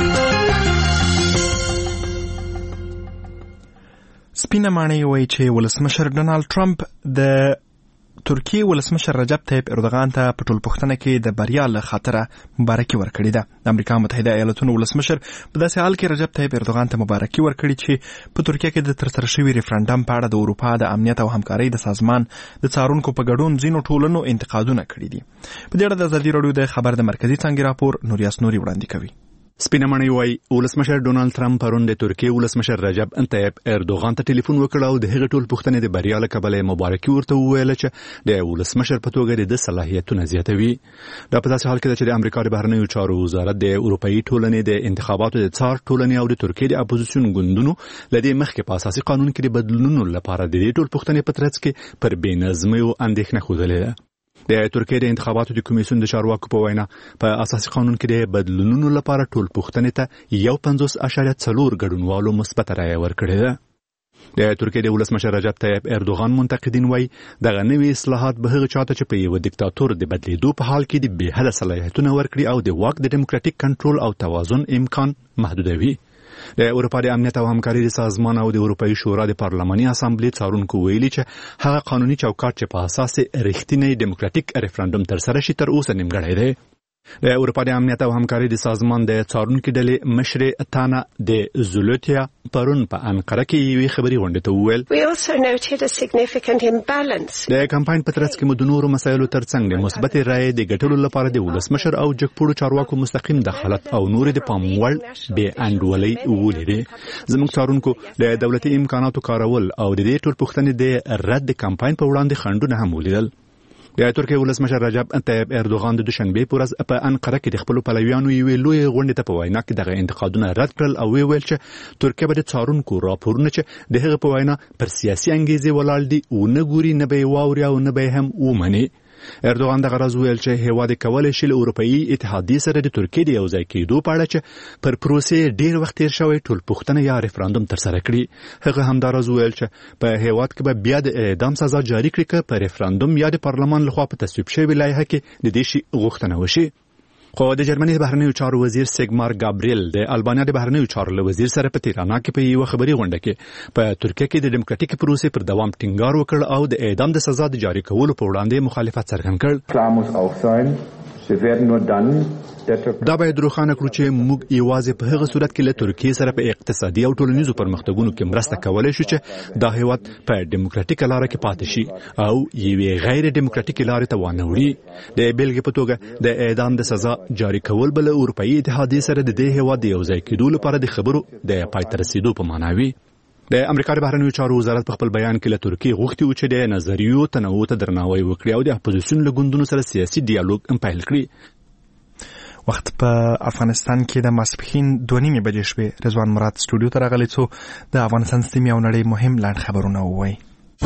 سپینه ماڼۍ وایي چې ولسمشر ډونالد ټرمپ د ترکیه ولسمشر رجب طیب اردوغان ته په ټولپوښتنه کې د بریا له خاطره مبارکي ورکړې ده. د امریکا متحده ایالاتونو ولسمشر په داسې حال کې رجب طیب اردوغان ته مبارکي ورکړې چې په ترکیه کې د ترسره شوي ریفرنډم په اړه د اروپا د امنیت او همکارۍ د سازمان د څارونکو په ګډون ځینو ټولنو انتقادونه کړي دي. په دې اړه د ازادي راډیو د خبر د مرکزي څانګې راپور نوریاس نوري وړاندې کوي. سپینه ماڼۍ وایي ولسمشر ډونالد ټرمپ پرون د ترکیه ولسمشر رجب طیب اردوغان ته ټلیفون وکړ او د هغې ټول پوښتنې د بریا له کبله مبارکي ورته وویله چې د ولسمشر په توګه د صلاحیتونه زیاتوي. دا په داسې حال کې ده چې د امریکا د بهرنیو چارو وزارت د اروپایي ټولنې د انتخاباتو د څار ټولنې او د ترکیه د اپوزیسیون ګوندونو له دې مخکې په اساسي قانون کې د بدلونونو لپاره د دې ټول پوښتنې په ترڅ کې پر بې نظمیو اندېښنه ښودلې ده. د ترکیه د انتخاباتو د کمیسیون د چارواکو په وینا په اساسي قانون کې د بدلونونو لپاره ټول پوښتنې ته یو پنځوس اعشاریه څلور ګډونوالو مثبت رایه ورکړې ده. د ترکیه د ولسمشر رجب طیب اردوغان منتقدین وایي دغه نوي اصلاحات به هغه چاته چې په یو دیکتاتور د بدلیدو په حال کې د بې حده صلاحیتونه ورکړي او د واک د ډیموکراتیک کنټرول او توازن امکان محدودوي. د اروپا د امنیت او همکارۍ د سازمان او د اروپایي شورا د پارلماني اسامبلې څارونکو ویلي چې هغه قانوني چوکاټ چې په اساس رښتینی ډیموکراتیک ریفرنډم ترسره شي تر اوسه نیمګړی دی. د اروپا د امنیت او همکارۍ د سازمان د څارونکو ډلې مشر تانا د زولوتیا پرون په انقره کې یوې خبري غونډې ته وویل We also noted a significant imbalance. د کمپاین په ترڅ کې مو د نورو مسایلو ترڅنګ د مثبت رایې د ګټلو لپاره د ولسمشر او جګپوړو چارواکو مستقیم دخالت او نور د پام وړ بې انډولۍ ولیدې. زموږ څارونکو د دولتي امکاناتو کارول او د دې ټول پوښتنې د رد کمپاین په وړاندې خنډونه هم ولیدل. د ترکیه ولسمشر رجب طیب اردوغان د دوشنبه په ورځ په انقره کې د خپل پلویانو یوې لوی غونډې ته په وینا کې دغه انتقادونه رد کړل او ویل چې ترکیه به د څارونکو راپورونه چې د هغه په وینا پر سیاسي انګیزې ولاړ دي او نه ګوري نه به واوري او نه به هم ومني. اردوغان دغه راز ویل چې هیواد کولای شي له اروپאי اتحادیې سره د ترکیې د یوځای کېدو په اړه چې پر پروسې ډیر وخت تیر شوی ټول پوښتنه یا ریفرندوم ترسره کړي. هغه هم دا راز ویل چې په هیواد کې به بیا د اعدام سزا جاری کړي که په ریفرندوم یا د پارلمان لخوا په تصویب شوی لایحه کې د دې شي غوښتنه وشي. خو د جرمني د بهرنیو چارو وزیر سیګمار گابریل د البانیا د بهرنیو چارو وزیر سره په تیرانا کې په یو خبري غونډه کې په ترکیه کې د دیموکراتیک پروسې پر دوام ټینګار وکړ او د اعدام د سزا د جاری کولو په وړاندې مخالفت څرګند کړ. دا باید روښانه کړو چې موږ یوازې په هغه صورت کې له ترکیې سره په اقتصادي او ټولنیزو پرمختګونو کې مرسته کولای شو چې دا هیواد په دیموکراتیک لار کې پاتې شي او یوې غیر دیموکراتیک لارې ته وانه وړي. د بیلګې په توګه د اعدام د سزا جاری کول بل اروپאי اتحادیې سره د دې هیواد د یوځای کېدو لپاره د خبرو د پای ته رسیدو په معنا وي. د امریکا د بهرنیو چارو وزارت په خپل بیان کې له ترکیې غوښتي و چې د نظریو تنوع ته درناوی وکړي او د اپوزیسیون له ګوندونو سره سیاسي ډیالوګ هم پیل کړي. وخت په افغانستان کې د ماسپښین دوه نیمې بجې شوې. رضوان مراد سټوډیو ته راغلی څو د افغانستان سیمې او نړۍ مهم لاند خبرونه ووایي.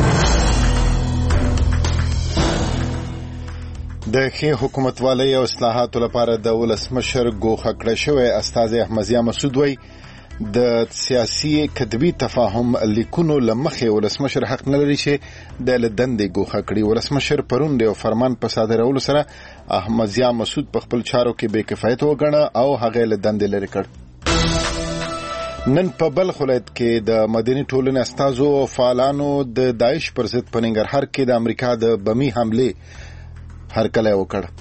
د ښې حکومتوالۍ او اصلاحاتو لپاره د ولسمشر ګوښه کړی شوی استازی احمدضیاء مسعود وایي د سیاسي کدبي تفاهم لیکونو لمخې ولسمشر حق نه لري چې د لدندې ګوښه کړي. ولسمشر پرون د فرمان په صادرولو سره احمدضیاء مسعود په خپل چارو کې بې کفایت وګڼه او هغه لدندې لري کړ. نن په بلخ ولایت کې د مدني ټولنې استازو او فعالانو د داعش پر ضد په ننګرهار کې د امریکا د بمي حملې هرکلی وکړ.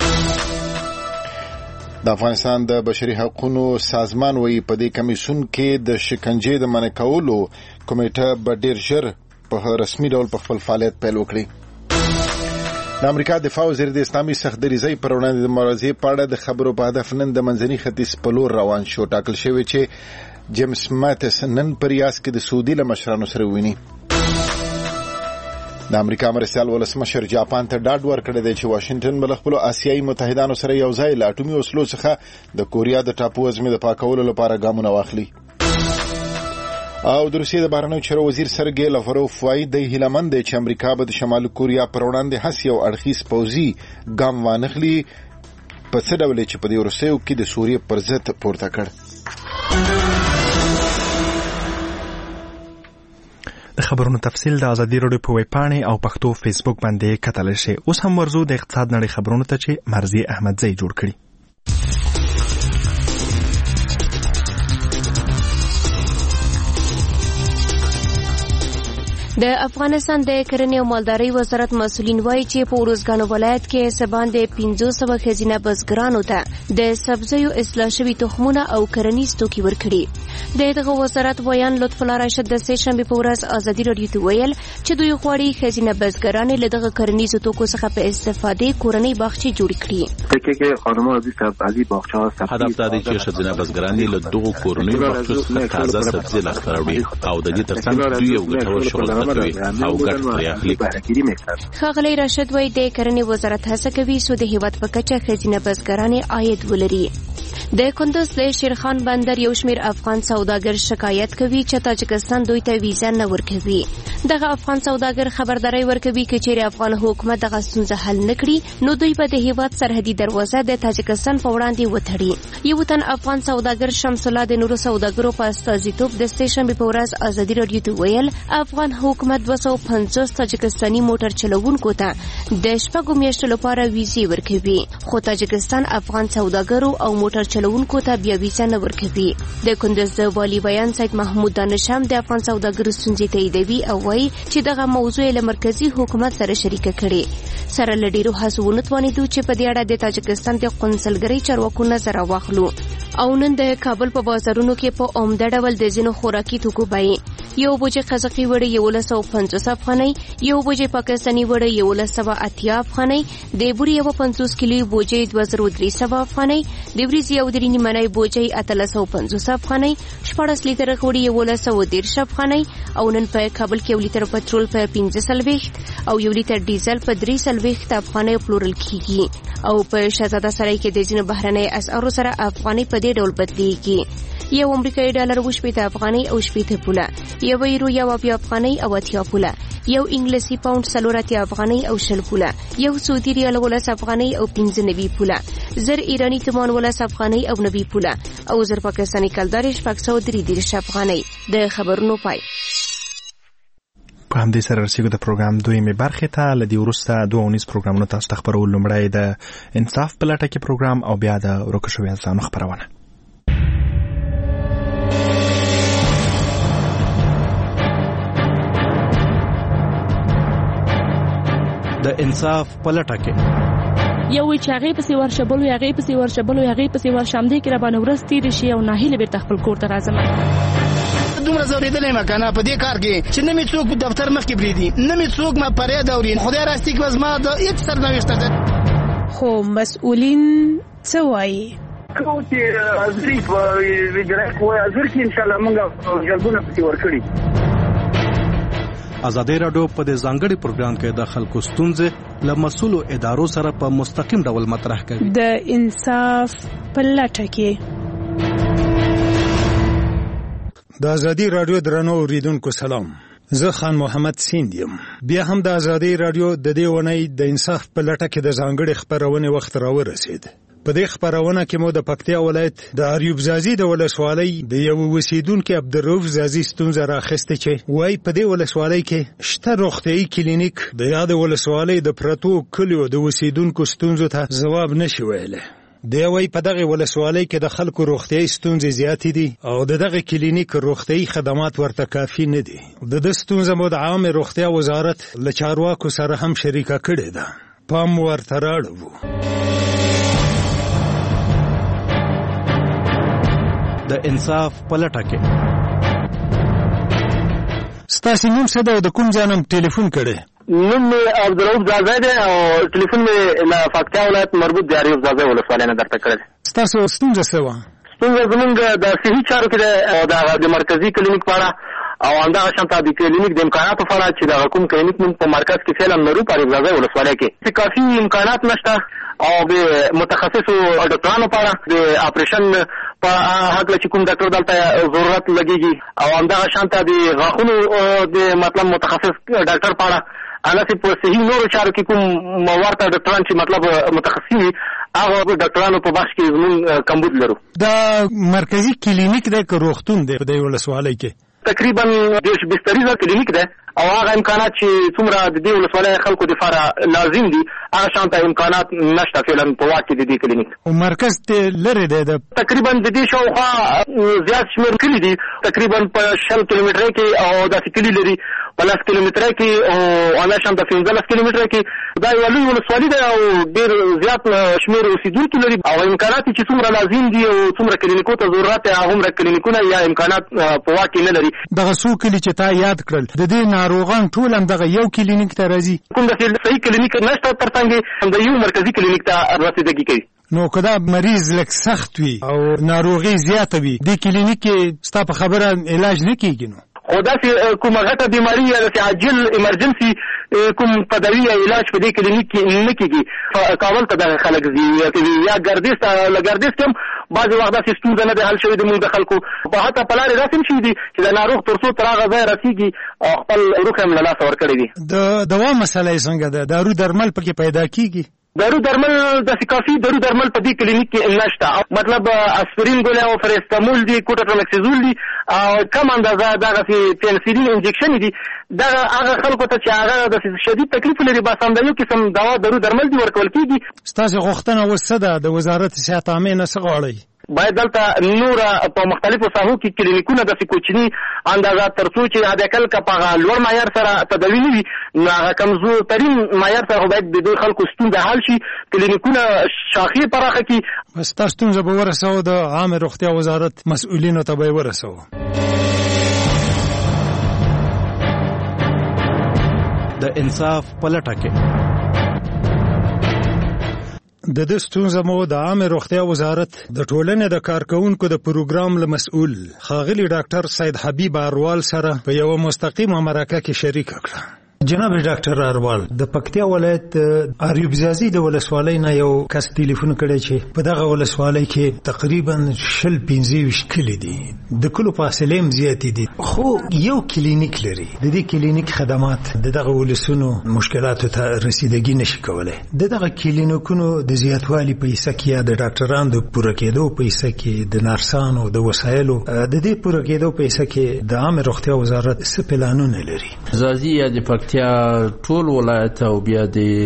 د افغانستان د بشري حقوقو سازمان وایي په دې کمیسیون کې د شکنجې د منع کولو کمیټه به ډیر ژر په رسمي ډول په خپل فعالیت پیل وکړي. د امریکا دفاع وزیر د اسلامي سختدریزۍ پر وړاندې د مبارزې په اړه د خبرو په هدف نن د منځني ختیځ په لور روان شو. ټاکل شوی چې جیمز ماتس نن په ریاض کې د سعودي له مشرانو سره وویني. د امریکا مرستیال ولسمشر جاپان ته ډاډ ورکړی دی چې واشنگټن به له خپلو آسیایي متحدانو سره یو ځای له اټومي وسلو څخه د کوریا د ټاپو وزمې د پاکولو لپاره ګامونه واخلي. او د روسیې د بهرنیو چارو وزیر سرګی لاوروف وایي دی هیلهمند دی چې امریکا به د شمالي کوریا پر وړاندې هڅې یو اړخیز پوځي ګام وانخلي په څه ډول چې په دې وروستیو کې د سوریې پر ضد پورته کړ. د خبرونو تفصیل د ازادي راډیو په ویب پاڼې او پښتو فیسبوک باندې کتلی شئ. اوس هم ورځو د اقتصاد نړۍ خبرونو ته چې مرضی احمدزی جوړ کړي. د افغانستان د کرنې او مالدارۍ وزارت مسؤلین وایي چې په ورځګانو ولایت کې سبان د پنځوس سوه ښځینه بزګرانو ته د سبزیو اصلاح شوي تخمونه او کرنیز توکي ورکړي. د دغه وزارت ویان لطف الله راشد د سې شنبې په ورځ ازادي راډیو ته ویل چې دوی غواړي ښځینه بزګران له دغه کرنیزو توکو څخه په استفادې کورنۍ باغچې جوړې کړي. کې خانم‌ها د علی باغچه‌ها هدف دا دی چې ښځینه بزګران له دغو کورنۍ باغچو څخه تازه سبزي لاسته راوړي او د دې ترڅنګ دوی یو ګټور شغل او ګټ پرې اخلي. ښاغلی راشد وایي د کرنې وزارت هڅه کوي څو د هیواد په کچه ښځینه بزګران عاید ولري. د کندز له شیرخان بندر یو شمیر افغان سوداګر شکایت کوي چې تاجکستان دوی ته ویزا نه ورکوي. دغه افغان سوداګر خبرداري ورکوي چې چیرې افغان حکومت دغه ستونزه حل نکړي نو دوی به د هیواد سرحدي دروازه د تاجکستان په وړاندې وتړي. یو تن افغان سوداګر شمس الله د نورو سوداګرو په استازیتوب د سې شنبې په ورځ ازادي راډیو ته ویل افغان حکومت دوه سوه پنځوس تاجکستاني موټر چلوونکو ته د شپږو میاشتو لپاره ویزې ورکوي خو تاجکستان افغان سوداګرو او موټر چلوونکو ته بیا ویزه نه ورکوي. د کندز د والي بیان سید محمود دانشم د افغان سوداګرو ستونزې تاییدوي او وایي چې دغه موضوع له مرکزي حکومت سره شریکه کړي. سره له ډیرو هڅو ونتوانېدو چې په دې اړه د تاجکستان د قونسلګرۍ چارواکو نظر واخلو. او نن د کابل په بازارونو کې په عمده ډول د ځینو خوراکي توکو بیې یو بوجه قزقي وړه یولس سوه پنځوس افغانۍ، یو بوجه پاکستاني وړه یولس سوه اتیا افغانۍ، د بوري یو پنځوس کیلو بوجه دوه زره درې سوه افغانۍ، د وریځ یو درې نیمه بوجه اتلس سوه پنځوس افغانۍ، شپاړس لیتره غوړي یولس سوه دېرش افغانۍ، او نن په کابل کې یو لیتر پټرول په پنځه څلوېښت او یو لیتر ډیزل په درې څلوېښت افغانۍ پلورل کیږي. او په شهزاده سرای کې د ځینو بهرنۍ اسعارو سره افغانۍ په دې ډول بدلیږي. یو امریکایي ډالر اوه شپېته افغانۍ او شپېته پوله، یو یورو یو اویا افغانۍ او اتیا پوله، یو انګلیسي پاوند څلور اتیا افغانۍ او شل پوله، یو سعودي ریال ولس افغانۍ او پنځه نوي پوله، زر ایرانی تومان ولس افغانۍ او نوي پوله، او زر پاکستاني کلدار شپږ سوه درې دېرش افغانۍ. د خبرونو پای. په همدې سره رسیدو د پروګرام دویمې برخې ته. له دې وروسته دوه اونیز پروګرامونو تاسو ته خبرول. لومړی د انصاف په لټه کې پروګرام او بیا د ورکو شویو انسانو خبرونه. د انصاف په لټه کې یو چې هغه پسې ورشبل وي هغه پسې ورشبل وي هغه پسې ورشم دې کې را باندې ورس تیر شي او ناهیله بیرته خپل کور ته راځم. دومره زوریدلې مکنه په دې کار کې چې نه می څوک په دفتر مخ کې بریدي، نه می څوک ما پرې دورین خدای راستي کې وزما د هیڅ سرنوشت ده. خو مسؤلین څه وایي؟ کوم چې ازري په ویډرک وای ازر کې ان شاء الله موږ جلبونه پکې ورکړي. ازادي راډیو په دې ځانګړي پروګرام کې د خلکو ستونزې له مسؤلو ادارو سره په مستقیم ډول مطرح کوي. د انصاف په لټه کې د ازادي راډیو درنو اوریدونکو سلام. زه خان محمد سیند یم. بیا هم د ازادي راډیو د دې ونې د انصاف په لټه کې د ځانګړي خبرونه وخت راورسید. په دې خبرونه کې مو د پکتیا ولایت د اریوب زازي د ولسوالۍ د یو اوسیدونکو عبدالرؤف زازي ستونزه راخسته چې وای په دې ولسوالۍ کې شته روغتيایي کلینیک د یاد ولسوالۍ د پرتو کلیو د اوسیدونکو ستونزو ته ځواب نشي ویلی. دی وای په دغه ولسوالۍ کې د خلکو روغتيایي ستونزې زیاتې دي او دغه کلینیک روغتيایي خدمات ورته کافي نه دي. د دې ستونزې مو د عامه روغتیا وزارت له چارواکو سره هم شریکه کړې ده. پام ورته راړو. د انصاف په لټه کې ستاسو نوم څه ده او د کوم ځای نوم ټلیفون کړی؟ نوم مې عبدالرؤف زازی دی او ټلیفون مې له فاکتیا ولایت مربوط د اریوب زازی ولسوالۍ نه درته کړی. ستاسو ستونزه څه وه؟ ستونزه زموږ د صحي چارو کې ده د مرکزي کلینیک په اړه او همدغه شانته د کلینیک د امکاناتو په اړه چې دغه کوم کلینیک موږ په مرکز کې فعلا لرو په اریوب زازی ولسوالۍ کې چې کافي امکانات نشته او د متخصصو ډاکټرانو په اړه د اپریشن په هغه چې کوم ډاکټر دلته ضرورت لګيږي او همدغه شانته د غاښونو د مطلب متخصص ډاکټر په اړه هغه چې په صحیح نورو چارو کې کوم ورته ډاکټران چې مطلب متخصصي وي هغه ډاکټرانو په بخش کې زموږ کمبود لرو. دا مرکزي کلینیک دی که روغتون دی په دې ولسوالۍ کې؟ تقریبا دېرش بستریزه کلینیک ده او هغه امکانات چې څومره د دې ولسوالۍ خلکو لپاره لازم دي هغه شانته امکانات نشته فعلا په واقع کې د دې کلینیک. او مرکز ته لري دی تقریبا د دې شاوخوا زیات شمېر کلي دي تقریبا په شل کیلومتره کې او داسې کلي لري په لس کیلومتره کې او هغه شانته پنځلس کیلومتره کې. دا یوه لوی ولسوالي ده او ډېر زیات شمېر اوسېدونکي لري او امکانات چې څومره لازم دي او څومره کلینیکو ته ضرورت دی هغومره کلینیکونه یا امکانات په واقع نه لري. دغه څو کلي چې تا یاد کړل د دې ناروغان ټول هم دغه یو کلینیک ته راځي؟ کوم داسې صحیح کلینیک نشته ترڅنګ د یو مرکزي کلینیک ته رسېدګي کوي. نو که دا مریض لږ سخت وي او ناروغي زیاته وي دې کلینیک کې ستا په خبره علاج نه کېږي؟ نو خو داسې کومه غټه بیماري یا داسې عاجل ایمرجنسي کوم تداوي یا علاج په دې کلینیک کې نه کېږي. کابل ته دغه خلک ځي یا ګردیز ته له ګردیز کې هم بعضې وخت داسې ستونزه نه دی حل شوې د مونږ د خلکو په حتی په لارې داسې هم شوي دي چې د ناروغ تر څو تر هغه ځای رسېږي او خپل روح هم له لاسه ورکړی دي. د دوا مسله یې څنګه ده؟ دارو درمل پکې پیدا کېږي؟ دارو درمل داسې کافي دارو درمل په دې کلینیک کې نشته. مطلب اسپرین ګولۍ او فریستامول دي کوټاټرمکسیزول دي او کم اندازه دغسې پنسلین انجکشن دي. دغه هغه خلکو ته چې هغه داسې شدید تکلیف لري بس همدا یو قسم دوا دارو درمل دي ورکول کېږي. ستاسې غوښتنه اوس څه ده د وزارت صحت عامې نه څه غواړئ؟ باید دلته نوره په مختلفو ساحو کې کلینیکونه داسې کوچني اندازه تر څو چې حداقل که په هغه لوړ معیار سره تداوي نه وي نو هغه کمزورترین معیار سره خو باید د دوی خلکو ستونزه حل شي کلینیکونه شاخې پراخه کړي. ستا ستونزه به ورسوو د عامه روغتیا وزارت مسؤلینو ته به یې ورسوو. د انصاف پلټه کې د دې ستونزه مو د عامه روغتیا وزارت د ټولنې د کارکونکو د پروګرام لمسؤل خاغلی ډاکټر سید حبیب اروال سره په یو مستقیمه مرکه کې شریک کړ. جناب ډاکټر اروال، د پکتیا ولایت اریوب زازي د ولسوالۍ نه یو کس ټلیفون کړی چې په دغه ولسوالۍ کې تقریبا شل پنځه ویشت کلی دي، د کلو فاصله هم زیاتې دي، خو یو کلینیک لري. د دې کلینیک خدمات د دغه ولسونو مشکلاتو ته رسیدګي نشي کولای. د دغه کلینیکونو د زیاتوالي په حساب کې یا د ډاکټرانو د پوره کېدو په حساب کې د نرسانو د وسایلو د دې پوره کېدو په حساب کې د عامه روغتیا وزارت څه پلانونه لري؟ زازي یا د پکتیا ټول ولایت او بیا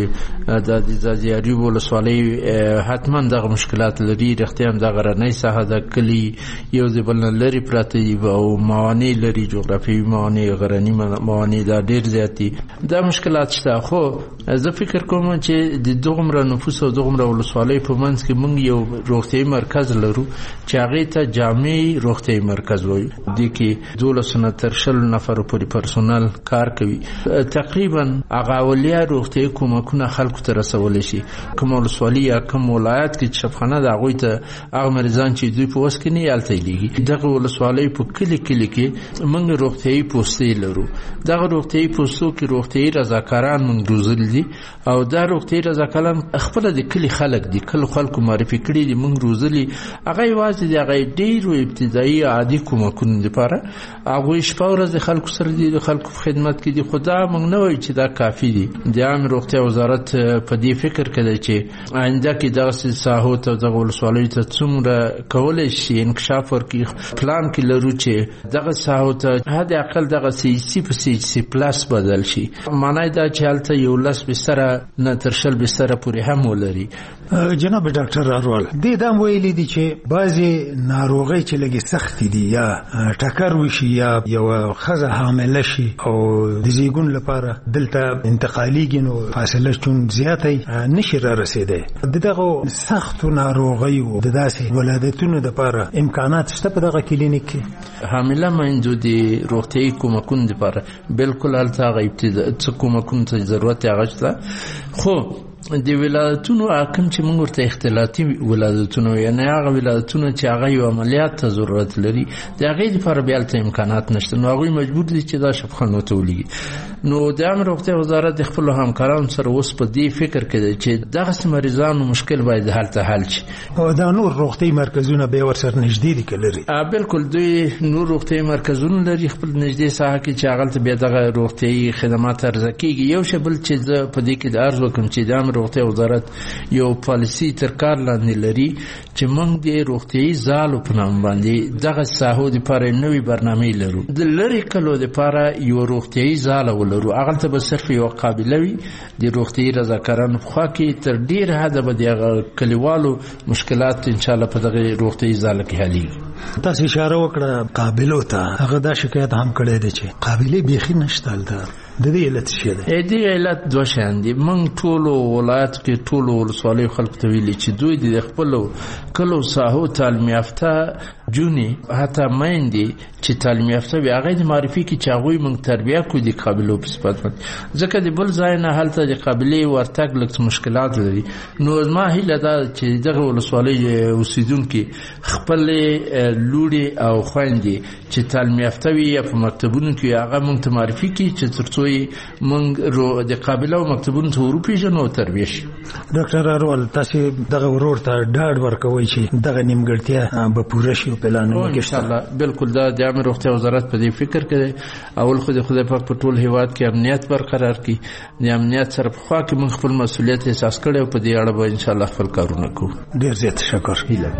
د د زازي اریوب ولسوالۍ حتما دغه مشکلات لري. رښتیا هم د غرنۍ ساحه د کلی یو د بل نه لري پراته دي او موانع لري، جغرافیوي موانع، غرني موانع دا ډېر زیات دي. دا مشکلات شته، خو زه فکر کوم چې د دومره نفوس او دومره ولسوالۍ په منځ کې موږ یو روغتیايي مرکز لرو چې هغې ته جامع روغتیايي مرکز وایو. دې کې دولس نه تر شل نفرو پورې پرسونل کار کوي. تقریبا هغه اولیا روغتیايي کومکونه خلکو ته رسولی شي. کوم ولسوالي یا کوم ولایت کې چې شفاخانه ده هغوی ته هغه مریضان چې دوی په وس کې نه هلته یې لیږي. دغه ولسوالۍ په کلي کلي کې موږ روغتیايي پوستې لرو. دغه روغتیايي پوستو کې روغتیايي رضاکاران موږ روزلي دي او دا روغتیايي رضاکاران خپله د کلي خلک دي، کلو خلکو معرفي کړي دي، موږ روزلي. هغه یوازې د هغه ډېرو ابتدایي عادي کومکونو دپاره هغوی شپه ورځ د خلکو سره دي، د خلکو په خدمت کې دي. خو دا موږ نه وایو چې دا کافي دي. د عامه روغتیا وزارت په دې فکر کې دی چې آینده کې دغسې ساحو ته دغه ولسوالیو ته څومره کولی شي انکشاف ورکړي. پلان کې لرو چې دغه ساحو ته حد اقل دغه سی سی په سی سی پلس بدل شي. معنی دا چې هلته یو لس بستره نه تر شل بستره پورې هم ولري. جناب ډاکټر اروال، دې دا ویلي دي چې بعضې ناروغۍ چې لږې سختې دي یا ټکر وشي یا یوه ښځه حامله شي او د زیږون لپاره دلته انتقالیږي، نو فاصله چون زیاتی نشي را رسیدی. د دغه سختو ناروغیو د داسې ولادتونو دپاره امکانات شته په دغه کلینیک کې؟ حامله میندو د روغتیايي کومکونو دپاره بالکل هلته هغه ابتدا څه کومکونو ته ضرورت یې هغه شته. خو د ولادتونو کوم چې موږ ورته اختلاطي ولادتونو یعنې هغه ولادتونه چې هغه یو عملیات ته ضرورت لري، د هغې دپاره بیا هلته امکانات نشته، نو هغوی مجبور دي چې دا شفاخانو ته ولیږي. نو د عامه روغتیا وزارت د خپلو همکارانو سره اوس په دې فکر کې دی چې دغسې مریضانو مشکل باید هلته حل شي. او دا نور روغتیايي مرکزونه بیا ورسره نږدې دي که لري؟ بالکل دوی نور روغتیايي مرکزونه لري خپل نږدې ساحه کې چې هغلته بیا دغه روغتیايي خدمات عرضه کېږي. یو شی بل چې زه په دې کې د عرض وکړم چې د عامه روغتیا وزارت یو پالیسي تر کار لاندې لري چې موږ د روغتیايي ځالو په نام باندې دغه ساحو دپاره نوې برنامې لرو. د لرې کلو دپاره یو روغتیايي ځاله ولرو، هغلته به صرف یوه قابله وي د روغتیايي رضاکارانو په خوا کې. تر ډېره حده به د هغه کلیوالو مشکلات انشاءالله په دغه روغتیايي ځاله کې حلېږي. تاسو اشاره وکړه قابلو ته، هغه دا شکایت هم کړی دی چې قابلې بیخي نشته هلته. د دې علت څه دی؟ د دې علت دوه شیان دي. موږ ټولو ولایتو کې ټولو ولسوالیو خلکو ته ویلي چې دوی د خپلو کلو ساحو تعلیم یافته جونې حتی میندې چې تعلیم یافته وي هغې د معرفي کې چې هغوی موږ تربیه کړو د قابلو په صفت باندې، ځکه د بل ځای نه هلته د قابلې ورتګ لږ مشکلات لري. نو زما هیله ده چې دغه ولسوالۍ اوسېدونکي خپلې لوڼې او خویندې چې تعلیم یافته وي یا په مکتبونو کې هغه موږ ته معرفي کړي چې تر څو موږ د قابله او مکتبونو ته وروپېژنو او تربیه شي. ډاکټر اروال، تاسو دغه ورور ته ډاډ ورکوئ چې دغه نیمګړتیا به پوره شي او پلانونه کې شته؟ انشاءالله بالکل. دا د عامه روغتیا وزارت په دې فکر کې دی. اول خو د خدای پاک په ټول هیواد کې امنیت برقرار کړي. د امنیت سره په خوا کې موږ خپل مسؤلیت احساس کړی او په دې اړه به انشاءالله خپل کارونه کوو. ډېر زیات تشکر. هیله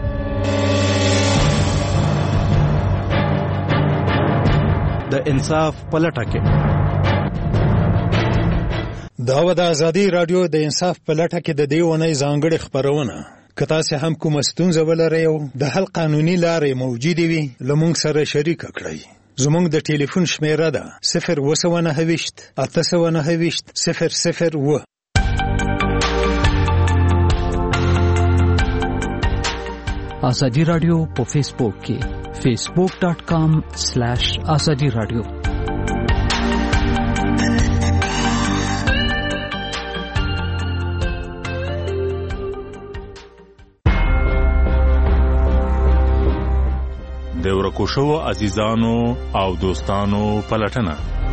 د انصاف پلټه کې دا و د ازادي رادیو د انصاف په لټه کې د دې ونې ځانګړې خبرونه. که تاسو هم کومه ستونزه ولرئ او د حل قانوني لارې موجودې وي، له موږ سره شریک کړئ. زموږ د ټلیفون شمیره ده صفر اووه سوه نهه ویشت اته سوه نهه ویشت صفر صفر اووه. ازادي رادیو په فیسبوک کې facebook dot com slash azadi radio. د ورکو شوو عزیزانو او دوستانو پلټنه.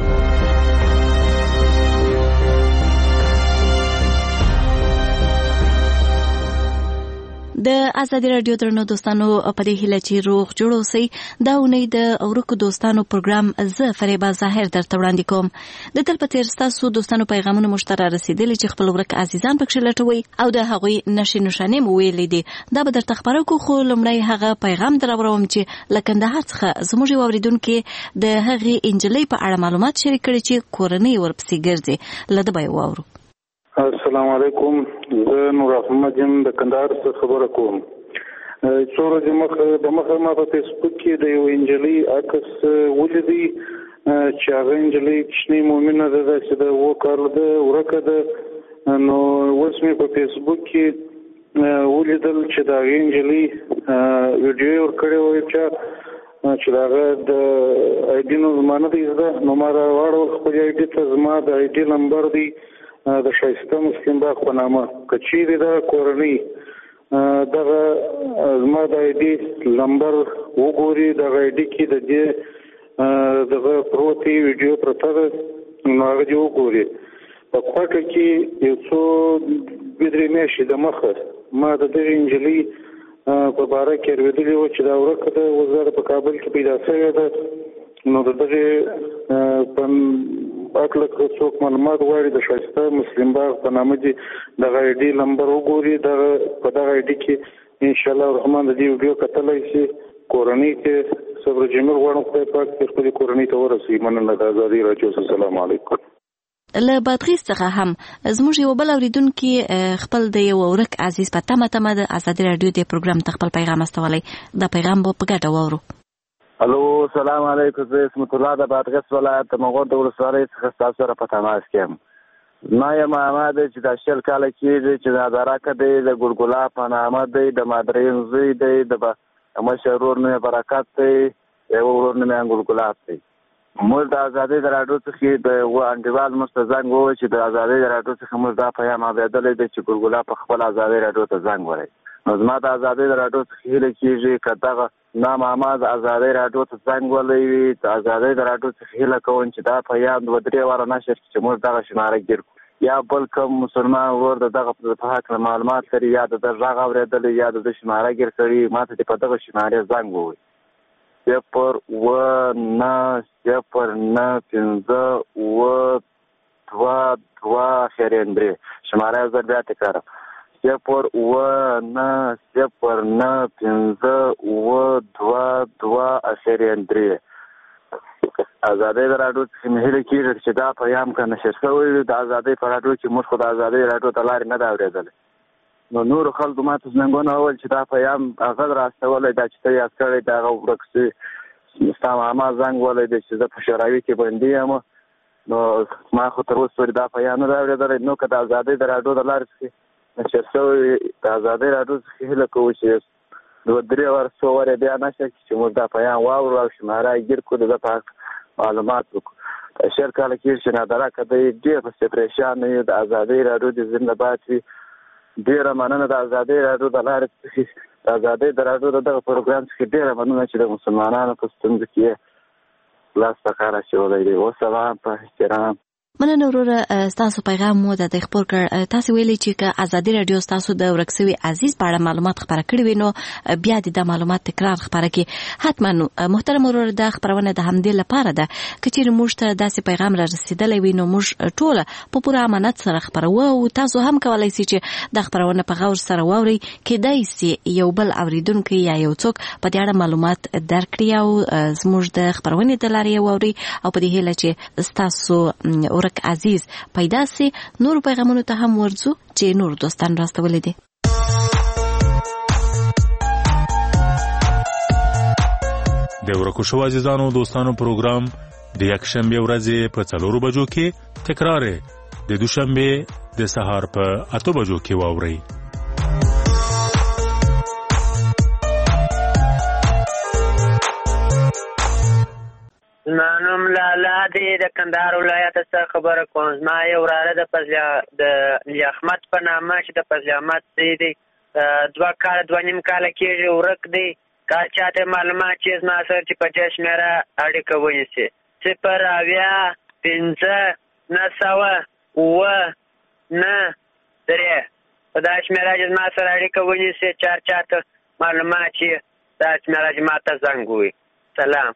د ازادي رادیو درنو دوستانو په دې هیله چې روغ جوړ اوسئ. دا اونۍ د ورکو دوستانو پروګرام زه فریبا ظاهر درته وړاندې کوم. د تل په تیر ستاسو دوستانو پیغامونه مشترک رسیدلي چې خپل ورک عزیزان پکښې لټوي او د هغوی نشي نشانې مو ویلې دي. دا به درته خبرو کو، خو لومړی هغه پیغام دراوړم چې له کندهار څخه زموږ یو اورېدونکي د هغې انجلۍ په اړه معلومات شریک کړي چې کورنۍ ورپسې ګرځي. له ده به یې واورو. السلام علیکم، زه نور احمد یم د کندهار څخه خبره کوم. څو ورځې مخه د مخه ما په فیسبوک کې د یو انجلۍ عکس ولیدی چې هغه انجلۍ کوچنۍ مؤمنه ده چې د اووه کالو ده، ورکه ده. نو اوس مې په فیسبوک کې ولیدل چې د هغې انجلۍ ویډیو یې ورکړې وه چا چې د هغه د آی ډي نو زما نه دی زده. نو ما را واړول خپل آی ډي ته، زما د آی ډي نمبر دی د ښایسته مسلم باغ په نامه. که چیرې د کورنۍ دغه زما د آی ډي نمبر وګوري، دغه آی ډي کې د دې دغه پروت دی، ویډیو پرته ده، نو هغه دې وګوري. په کوټه کې یو څو دوې درې میاشتې د مخه ما د دغې انجلۍ په باره کې اورېدلي وو چې دا ورکه ده، اوس دا په کابل کې پیدا شوې ده. نو د دغې په اکلک څوک معلومات غواړي د ښایسته مسلم باغ په نامه دي دغه آی ډي نمبر وګوري. دغه په دغه آی ډي کې انشاءالله الرحمن د دې ویډیو کتلی شي. کورنۍ کې صبر جمیل غواړم خدای پاک چې خپلې کورنۍ ته ورسوي. مننه د ازادي راډیو. السلام علیکم. له بادغیس څخه هم زموږ یو بل اورېدونکي خپل د یو ورک عزیز په تمه تمه د ازادي راډیو د پروګرام ته خپل پیغام استولی. دا پیغام به په ګډه واورو. الو، سلام علیکم. زه اسمت الله د بادغیس ولایت د مغول د ولسوالۍ څخه ستاسو سره په تماس کې یم. ما یم احمد دی چې دا شل کاله کېږي چې دا درکه دی د ګلګلا په نامه دی، د مادرین زوی دی، د مشر ورور نوم یې برکت دی، یو ورور نوم یې ګلګلاب دی. موږ د ازادۍ د راډیو څخه د و انډیوال موږ ته زنګ ووایي چې د ازادۍ د راډیو څخه موږ دا پیغام اورېدلی دی چې ګلګلا په خپل ازادۍ راډیو ته زنګ ووایي. نو زما د ازادۍ د راډیو څخه هیله کېږي که دغه نام احمد د ازادۍ راډیو ته زنګ ووهي، د ازادۍ د راډیو څخه هیله کوم چې دا پیغام دوه درې واره نشر کړي چې موږ دغه شماره ګیر کړو، یا بل کوم مسلمان ورور د دغه په هکله معلومات لري یا د ده غږ اورېدلی یا د ده شماره ګیر کړي، ما ته دې په دغه شمارې زنګ ووهي: صفر اووه نهه صفر نهه پنځه اووه دوه دوه اخرین درې. شماره یې زه بیا تکراروم: صفر اووه نهه صفر نهه پنځه اووه دوه دوه اخرین درې. ازادۍ د راډیو څخه مې هیله کېږي چې دا پیغام که نشر شوی وي د ازادۍ په راډیو کې، موږ خو د ازادۍ راډیو ته لارې نه ده اورېدلی. نو نورو خلکو ما ته زنګونه وویل چې دا پیغام هغه راستولی دا چې ته یاد کړی د هغه ورک شوي ستا ماما زنګ وولی دی چې زه په شراوي کې بندي یم. نو ما خو تر اوسه پورې دا پیغام نه ده اورېدلی. نو که د ازادۍ د راډیو د لارې څخه نشر شوی د ازادۍ راډیو څخه هیله کوو چې دوه درې واره څو وارې بیا نشر کړي چې موږ دا پیغام واورو او شماره یې ګیر کړو، د ده په حق معلومات وکړو. شل کاله کېږي چې نادرکه دی ډېر پسې پریشان یو. د ازادۍ راډیو دې زنده باد وي. ډېره مننه د ازادۍ راډیو د لارې څخه د ازادۍ د راډیو د دغه پروګرام څخه ډېره مننه چې د مسلمانانو په ستونزو کې لاس په کار اچولی دی. وسلام، په احترام. مننه وروره، ستاسو پیغام مو د خپور کړ. تاسو ویلي چې که ازادي راډیو ستاسو د ورک شوي عزیز په اړه معلومات خپاره کړي وي نو بیا د دا معلومات تکرار خپاره کړي. حتما محترم وروره دا خپرونه د همدې لپاره ده که چیرې موږ ته داسې پیغام را رسېدلی وي نو موږ ټوله په پوره امانت سره خپروو او تاسو هم کولی سئ چې دا خپرونه په غور سره واورئ. کیدای سي یو بل اورېدونکی یا یو څوک په دې اړه معلومات درکړي او زموږ د خپرونې د لارې یې واوري او په دې هیله چې ستاسو ورک عزیز پیدا سي. نور پیغامونو ته هم ورځو چې نور دوستان راستولي دي. د ورکو شو عزیزانو دوستانو پروګرام د یکشنبه ورځې په څلورو بجو کې تکرار د دوشنبه د سهار په اته بجو کې واوري. نانم لالا دی د کندهار ولایت څخه خبره کوم. ما یو وراره د فضل د احمد په نامه چې د فضل احمد دی دوه کال دوه نیم کال کېږي ورک دی. که چاته معلومات چې زما سره چې په دې شمېره اړیکه ونیسي صفر اویا پنځه نهه سوه اووه نهه درې په دا شمېره چې زما سره اړیکه ونیسي چې هر چاته معلومات چې دا شمېره چې ما ته زنګ ووهي. سلام.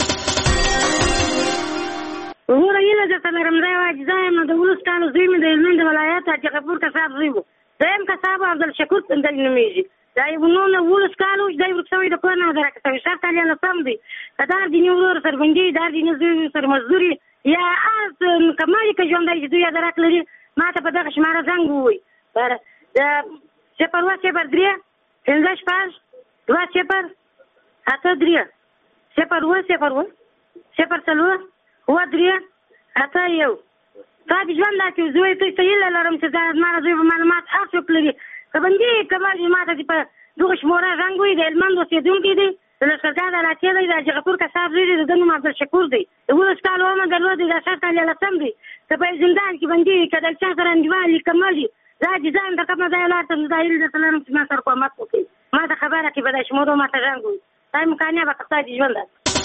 وروره هیله درته لرم زه یو اجزا یم نو د ولس کالو زوی مې د هلمند ولایت حاجي غفور کساب زوی و. دویم کساب عبدالشکور تندل نومېږي. دا یو نوم ولس کالو چې دی ورک شوی د کور نه درکه شوی شرط علي لسم دی که دار دیني ورور سربندي دار دیني زوی سر مزدوري یا هر کمالي که ژوندی چې دوی یا درک لري ما ته په دغه شماره زنګ ووایي. د صفر اووه صفر درې پنځه شپږ دوه صفر اته درې صفر اووه صفر اووه صفر څلور اووه درې اته یو. تا د ژوند دا چې زوی ته هیله لرم چې دا زما زوی په معلومات هر څوک لري که بندي کمال ما ته په دغه شماره زنګ ووایي د هلمند اوسېدونکی دی د لښکرګاه د علاقې دی د حاجي غفور کساب زوی دی د ده نوم عبدالشکور دی د ولس کال عمر درلود دی د شرط علي لسم دی که په زندان کې بندي وي که د چا سره انډیوال وي کمل وي دا جزا یم درکب نه ځای ولاړ ته دا هیله درته لرم چې ما سره کومک وکړي ما ته خبره کړي په دا شمارو ما ته زنګ ووایي. دا یم کامیابه قصه د ژوند ده.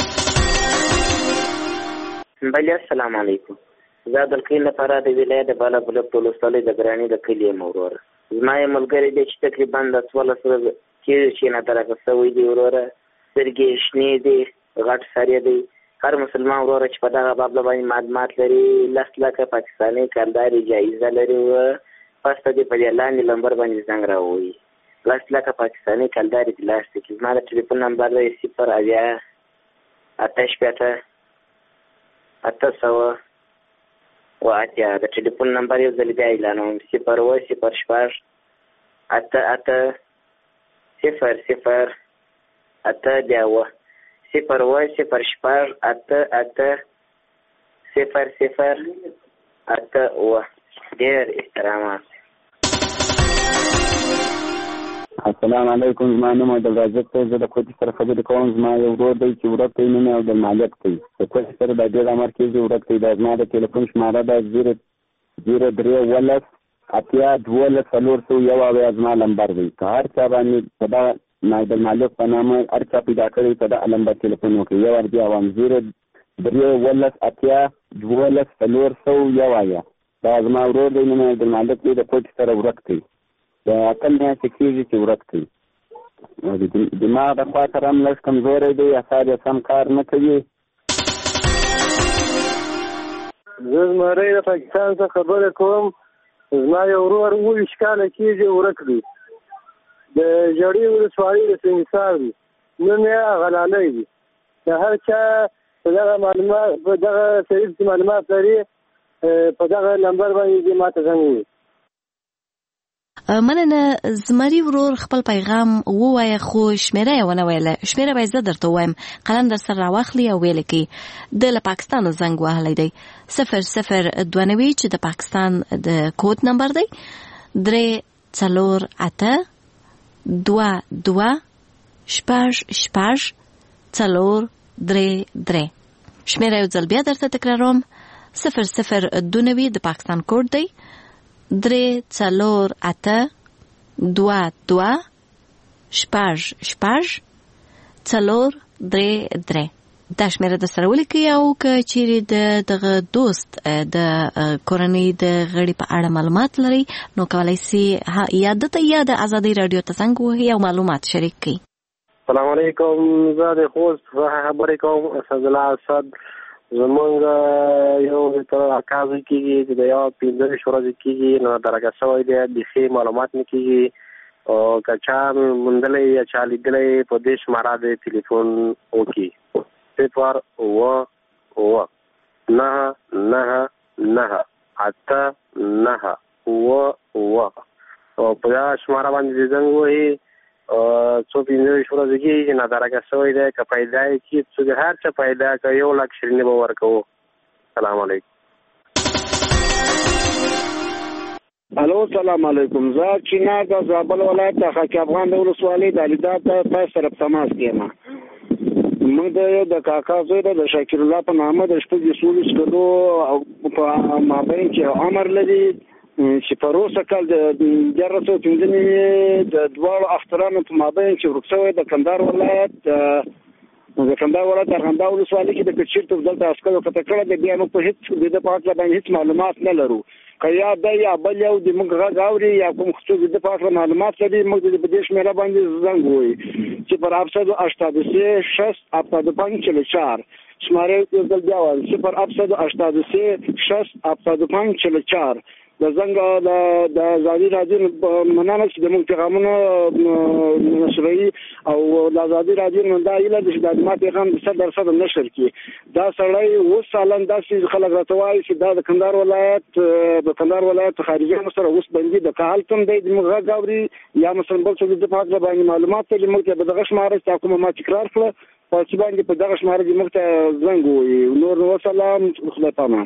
بله السلام علیکم. زه عبدالقیوم لپاره د ولایت د بالابلوک د ولسوالۍ د ګراني د کلي یم وروره. زما یو ملګری دی چې تقریبا د څوارلس ورځې کېږي چې نادرکه شوی دی وروره. سترګې یې شنې دي غټ سر یې دی. هر مسلمان وروره چې په دغه باب باندې معلومات لري لس لکه پاکستاني کلدارې جایزه لري و پس ته دې په دې لاندې نمبر باندې زنګ راووایي. لس لکه پاکستاني کلدارې د لاس کې زما د ټلیفون نمبر دی صفر اویا اته شپېته اته سوه و اتیا. د ټلیفون نمبر یو ځل بیا اعلانوم صفر اووه صفر شپږ اته اته صفر صفر اته بیا اووه صفر اووه صفر شپږ اته اته صفر صفر اته اووه. ډېر احترامات. السلام علیکم. زما نوم عبدالرازق دی. زه د کوټې سره خبرې کوم. زما یو ورور دی چې ورک دی نوم یې عبدالمالک دی. د کوټې سره دا ډېر امر کېږي ورک دی. دا زما د ټلیفون شماره ده زیرو زیرو درې اوولس اتیا دولس څلور سوه یو اویا زما نمبر دی. که هر چا باندې په دغه عبدالمالک په نامه هر چا پیدا کړی په دغه نمبر ټلیفون وکړي. یو وار بیا وایم زیرو درې اوولس اتیا دولس څلور سوه یو اویا. دا زما ورور دی نوم یې عبدالمالک دی. د کوټې سره ورک دی. د اتل میاشتې کېږي چې ورک دی. دماغ د خوا سره هم لږ کمزوری دی. اعصاب یې سم کار نه کوي. زه زمری د پاکستان څخه خبره کوم. زما یو ورور اووه ویشت کاله کېږي ورک دی. د ژړۍ ولسوالۍ د سنګسار دی. نوم یې غلالی دی. د هر چا په دغه معلومات په دغه صحیح معلومات لري په دغه نمبر باندې دې ما ته زنګ ووایي. مننه. زمري ورور خپل پیغام ووایه خو شمیره یې ونه ویله. شمیره به یې زه درته ووایم قلم در سره راواخلي او ویې لیکي. د له پاکستانه زنګ وهلی دی صفر صفر دوه نوي چې د پاکستان د کود نمبر دی درې څلور اته دوه دوه شپږ شپږ څلور درې درې. شمیره یو ځل بیا درته تکراروم صفر صفر دوه نوي د پاکستان کود دی درې څلور اته دوه دوه شپږ شپږ څلور درې درې. دا شمیره د سره ولیکئ او که چیرې د دغه دوست د کورنۍ د غړي په اړه معلومات لري نو کولی سي یا دته یا د ازادۍ راډیو ته زنګ ووهي او معلومات شریک کړي. السلام علیکم. زه د خوست څخه خبرې کوم. اسدالله اسد. زمونږ یو تر اکازو کېږي چې د یو پنځه ویشت ورځې کېږي نو درکه شوی دی. بیخي معلومات نه کېږي او که چا موندلی یا چا لیدلی په دې شماره د تلیفون وکړي صفر اووه اووه نهه نهه نهه اته نهه اووه اووه او په دغه شماره باندې دې زنګ ووهي. څو پنځه ویشت ورځې کېږي چې نادرکه شوی دی. که پیدا یې کړي څوک هر څه پیدا کړه یو لک شیریني به ورکوو. سلام علیکم. الو سلام علیکم. زه چینار د زابل ولایت د خاک افغان د ولسوالۍ د علیداد ته تاسو سره په تماس کې یم. موږ د یو د کاکا زوی د شاکر الله په نامه د شپږ سولس کلو په مابین کې عمر لري چې په روسه کال د دیارلس سوه پنځه نوي د دواړو اخترانو په مابین چې ورک شوی د کندهار ولایت د کندهار ولایت ارغنداو ولسوالۍ کې د چېرته دلته عسکرو فتح کړی دی. بیا موږ په هېڅ د ده په هکله باندې هېڅ معلومات نه لرو. که یا دی یا بل یو د موږ غږ اوري یا کوم څوک د ده په هکله معلومات لري، موږ د په دې شمېره باندې زنګ ووایي چې پر هفتصد و هشتاد و سه شصت هفتاد و پنج چهل و چهار شماره یو ځل بیا وایم صفر هفتصد و هشتاد و سه شصت هفتاد و پنج چهل و چهار. د زنګ د ازادي راډیو مننه چې د موږ پیغامونه نشروي او د ازادي راډیو نن دا ایله چې د ما پیغام د صد درصد نشر کی. دا سړی اوس سالن داسې خلک راته وایي چې دا د کندهار ولایت د کندهار ولایت خارجي سره اوس بندي د کال تم دی د موږ غاوري یا مثلا بل څه د پاک باندې معلومات لري. موږ ته دغه شماره چې کومه ما تکرار کړه په چې باندې په دغه شماره د موږ ته زنګ وي. نور نو سلام خدای پامان.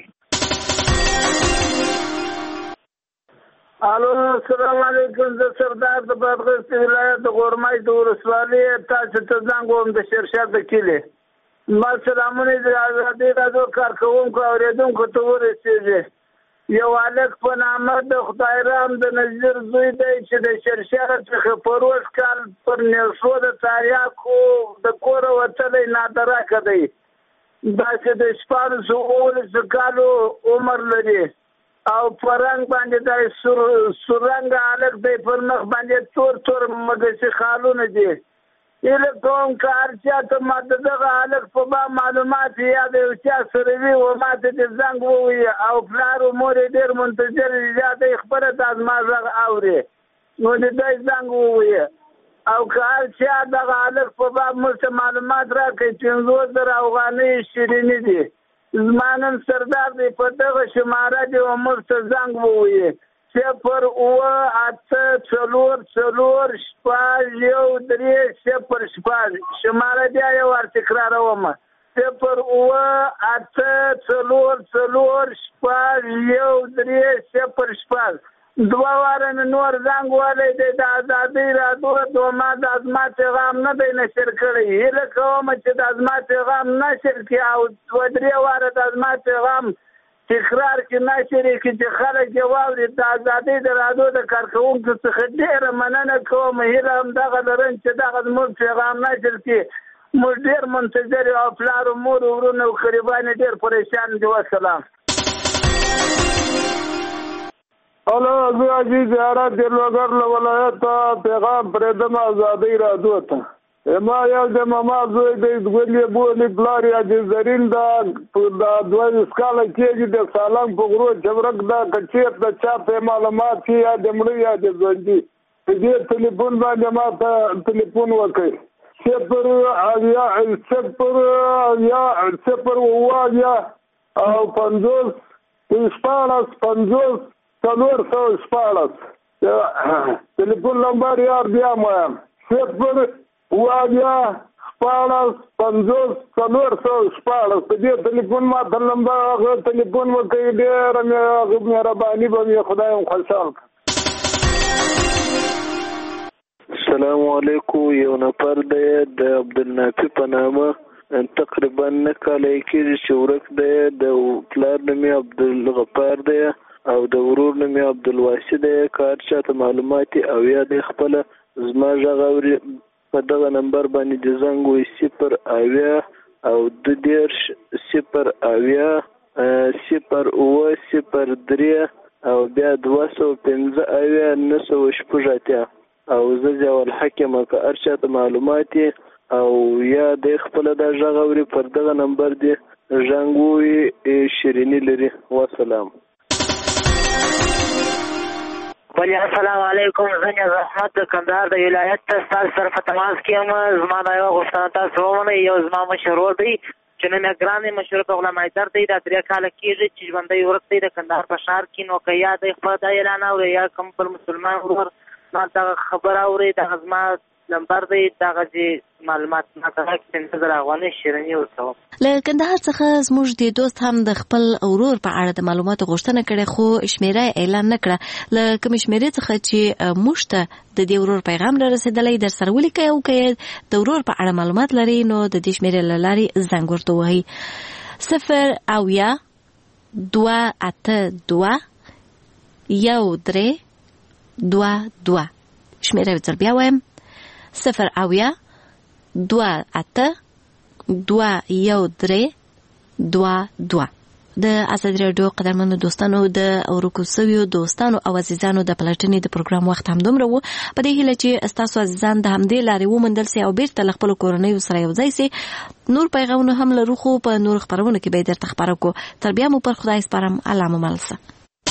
الو السلام علیکم. زه سردار د بادغیس ولایت د غورمای د ولسوالۍ تاسو ته زنګ وم د شیرشاد د کلي. ما سلامونه د ازادي راډیو کارکوونکو اورېدونکو ته ورسېږي. یو هلک په نامه د خدای رام د نظیر زوی دی چې د شیرشاد څخه په روز کال پر نیسو د تاریاکو د کوره وتلی نادراکه دی. داسې د شپاړسو اوولسو کالو عمر لري او پرنګ باندې د سور سورنګ الګ د پر مخ باندې تور تور مګسي خالونه دي. اله کوم کار چې ته ماده دغه الګ په با معلومات یا د چا سره وی او ماته د زنګ ووي او پلار مور ډیر منتظر زیاته خبره د ما زغ اوري نو د دې زنګ ووي او کار چې دغه الګ په با معلومات راکړي چې زه افغاني شیرینی دي. زمانن سردار دی په دغه شماره دی او مرته زنګ ووي صفر اوه اته څلور څلور شپږ یو درې صفر شپږ شماره دی یو ور تکراروم صفر اوه اته څلور څلور شپږ یو درې صفر شپږ. دوه واره نور زنګ والی دی د ازادي راډیو دوه ما د ازما پیغام نه دی نشر کړی. هیله کوم چې د ازما پیغام نشر کړي او دوه درې واره د ازما پیغام تکرار کړي نشر کړي چې خلک یې واوري. د ازادي د راډیو د کارکوونکو څخه ډېره مننه کوم. هیله همدغه لرم چې دغه زموږ پیغام نشر کړي. موږ ډېر منتظر او پلار او مور ورونه او قریبان ډېر پریشان دي. وسلام. الو زه عزیز یاره دیرلوګر له ولایته پیغام پرېږدم ازادۍ راډیو ته. ما یو د ماما زوی دی ګلې بولې پلار یې حاجي زرین دا دوه کاله کېږي د سالنګ په غرو جبرک دا که چېرته چا پرې معلومات کړي یا د مړه یا د ژوندي په دې تلیفون باندې ما ته تلیفون وکړئ صفر اویا صفر اویا صفر اوه اویا او پنځوس شپاړس پنځوس څلور سوه شپاړس. تلیفون نمبر یې بیا م وایم صفر اوه اویا شپاړس پنځوس څلور سوه شپاړس. په دې تلیفون ما ته نمبر هغه تلیفون وکړئ. ډېره مې مهرباني به مې خدای هم خوشحال کړي. السلام علیکم. یو نفر دی د عبدالنافي په نامه تقریبا نه کاله کېږي چې ورک دی. د پلار نوم یې عبدالغفار دی او د ورور نوم یې عبدالواسي دی. کار چاته معلومات او یا دی خپله زما غږ اوري په دغه نمبر باندې د زنګ وایي صفر اویا او دوه دېرش صفر اویا صفر اوه صفر درې او بیا دوه سوه پنځه اویا نهه سوه شپږ اتیا. او زه ضیاء الحق یم. که هر چاته معلومات او یا دی خپله دا غږ اوري پر دغه نمبر دی زنګ ووایي شیریني لري. وسلام. بلی السلام علیکم. زنی زحمت د کندهار د ولایت ته ستاسو سره په تماس کې یم. زما دا یوه غوښتنه تاسو ومنئ. یو زما مشر ورور دی چې نوم یې ګران دی، مشهور په غلام حیدر دی. دا درې کاله کېږي چې ژوندی ورک دی د کندهار په ښار کې. نو که یا دی خپله دا اعلان اوري یا کوم بل مسلمان ورور ما دغه خبر اوري دغه زما نمبر دی دغه چې معلومات ما ته راکړي پنځه زره افغانۍ شیریني ورکوم. له کندهار څخه زموږ د دوست هم د خپل ورور په اړه د معلوماتو غوښتنه کړې خو شمېره اعلان نه کړه. له کومې شمېرې څخه چې موږ ته د دې ورور پیغام را رسېدلی در سره ولیکئ او که د ورور په اړه معلومات لرئ نو د دې شمېرې له لارې زنګ ورته ووهئ. صفر اویا دوه اته دوه یو درې دوه دوه. شمیره یو ځل بیا وایم، صفر اویا دوه اته دوه یو درې دوه دوه. د ازادي راډیو قدرمنو دوستانو، د ورکو سویو دوستانو او عزیزانو د پلټنې د پروګرام وخت هم دومره وو. په دې هیله چې ستاسو عزیزان د همدې لارې وموندل سي او بیرته له خپلو کورنیو سره یو ځای سي. نور پیغامونه هم لرو، خو په نور خپرونو کې به یې درته خپاره کړو. تر بیا مو پر خدای سپارم. الله مو مل شه.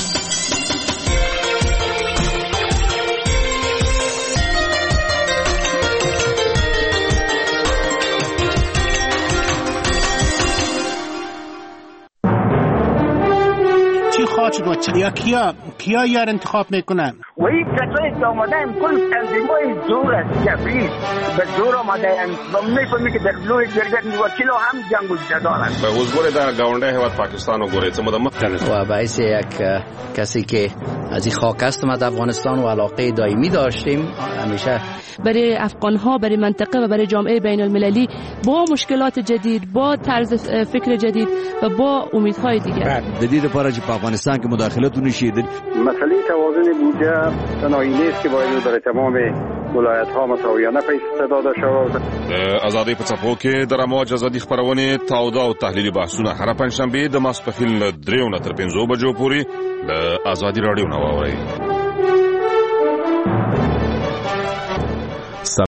خواهد شد یا کیا کیا یار انتخاب میکنن؟ وی کسایی که آمدن کل تنظیمای زور است جبری به زور آمدن و میفهمی که در لوی جرگت وکیل هم جنگ و جدال است. به حضور در گاونده هواد پاکستان و گوریت مدام و باعث یک کسی که از این خاک هستم از افغانستان و علاقه دائمی داشتیم همیشه برای افغان ها، برای منطقه و برای جامعه بین المللی با مشکلات جدید، با طرز فکر جدید و با امیدهای دیگر. جدید لپاره چې په افغانستان کې مداخلت ونشي. مسئله توازن بودجه تنهایی نیست که باید برای تمام ولایت ها مساویانه پیسې داده شود. ازادي په څپو کې د رموج ازادي خبرونه تاوده او تحلیلي بحثونه هر پنځشنبه د ماسپښین له دریو نه تر پنځو بجو پورې د ازادي راډیو نه واورئ.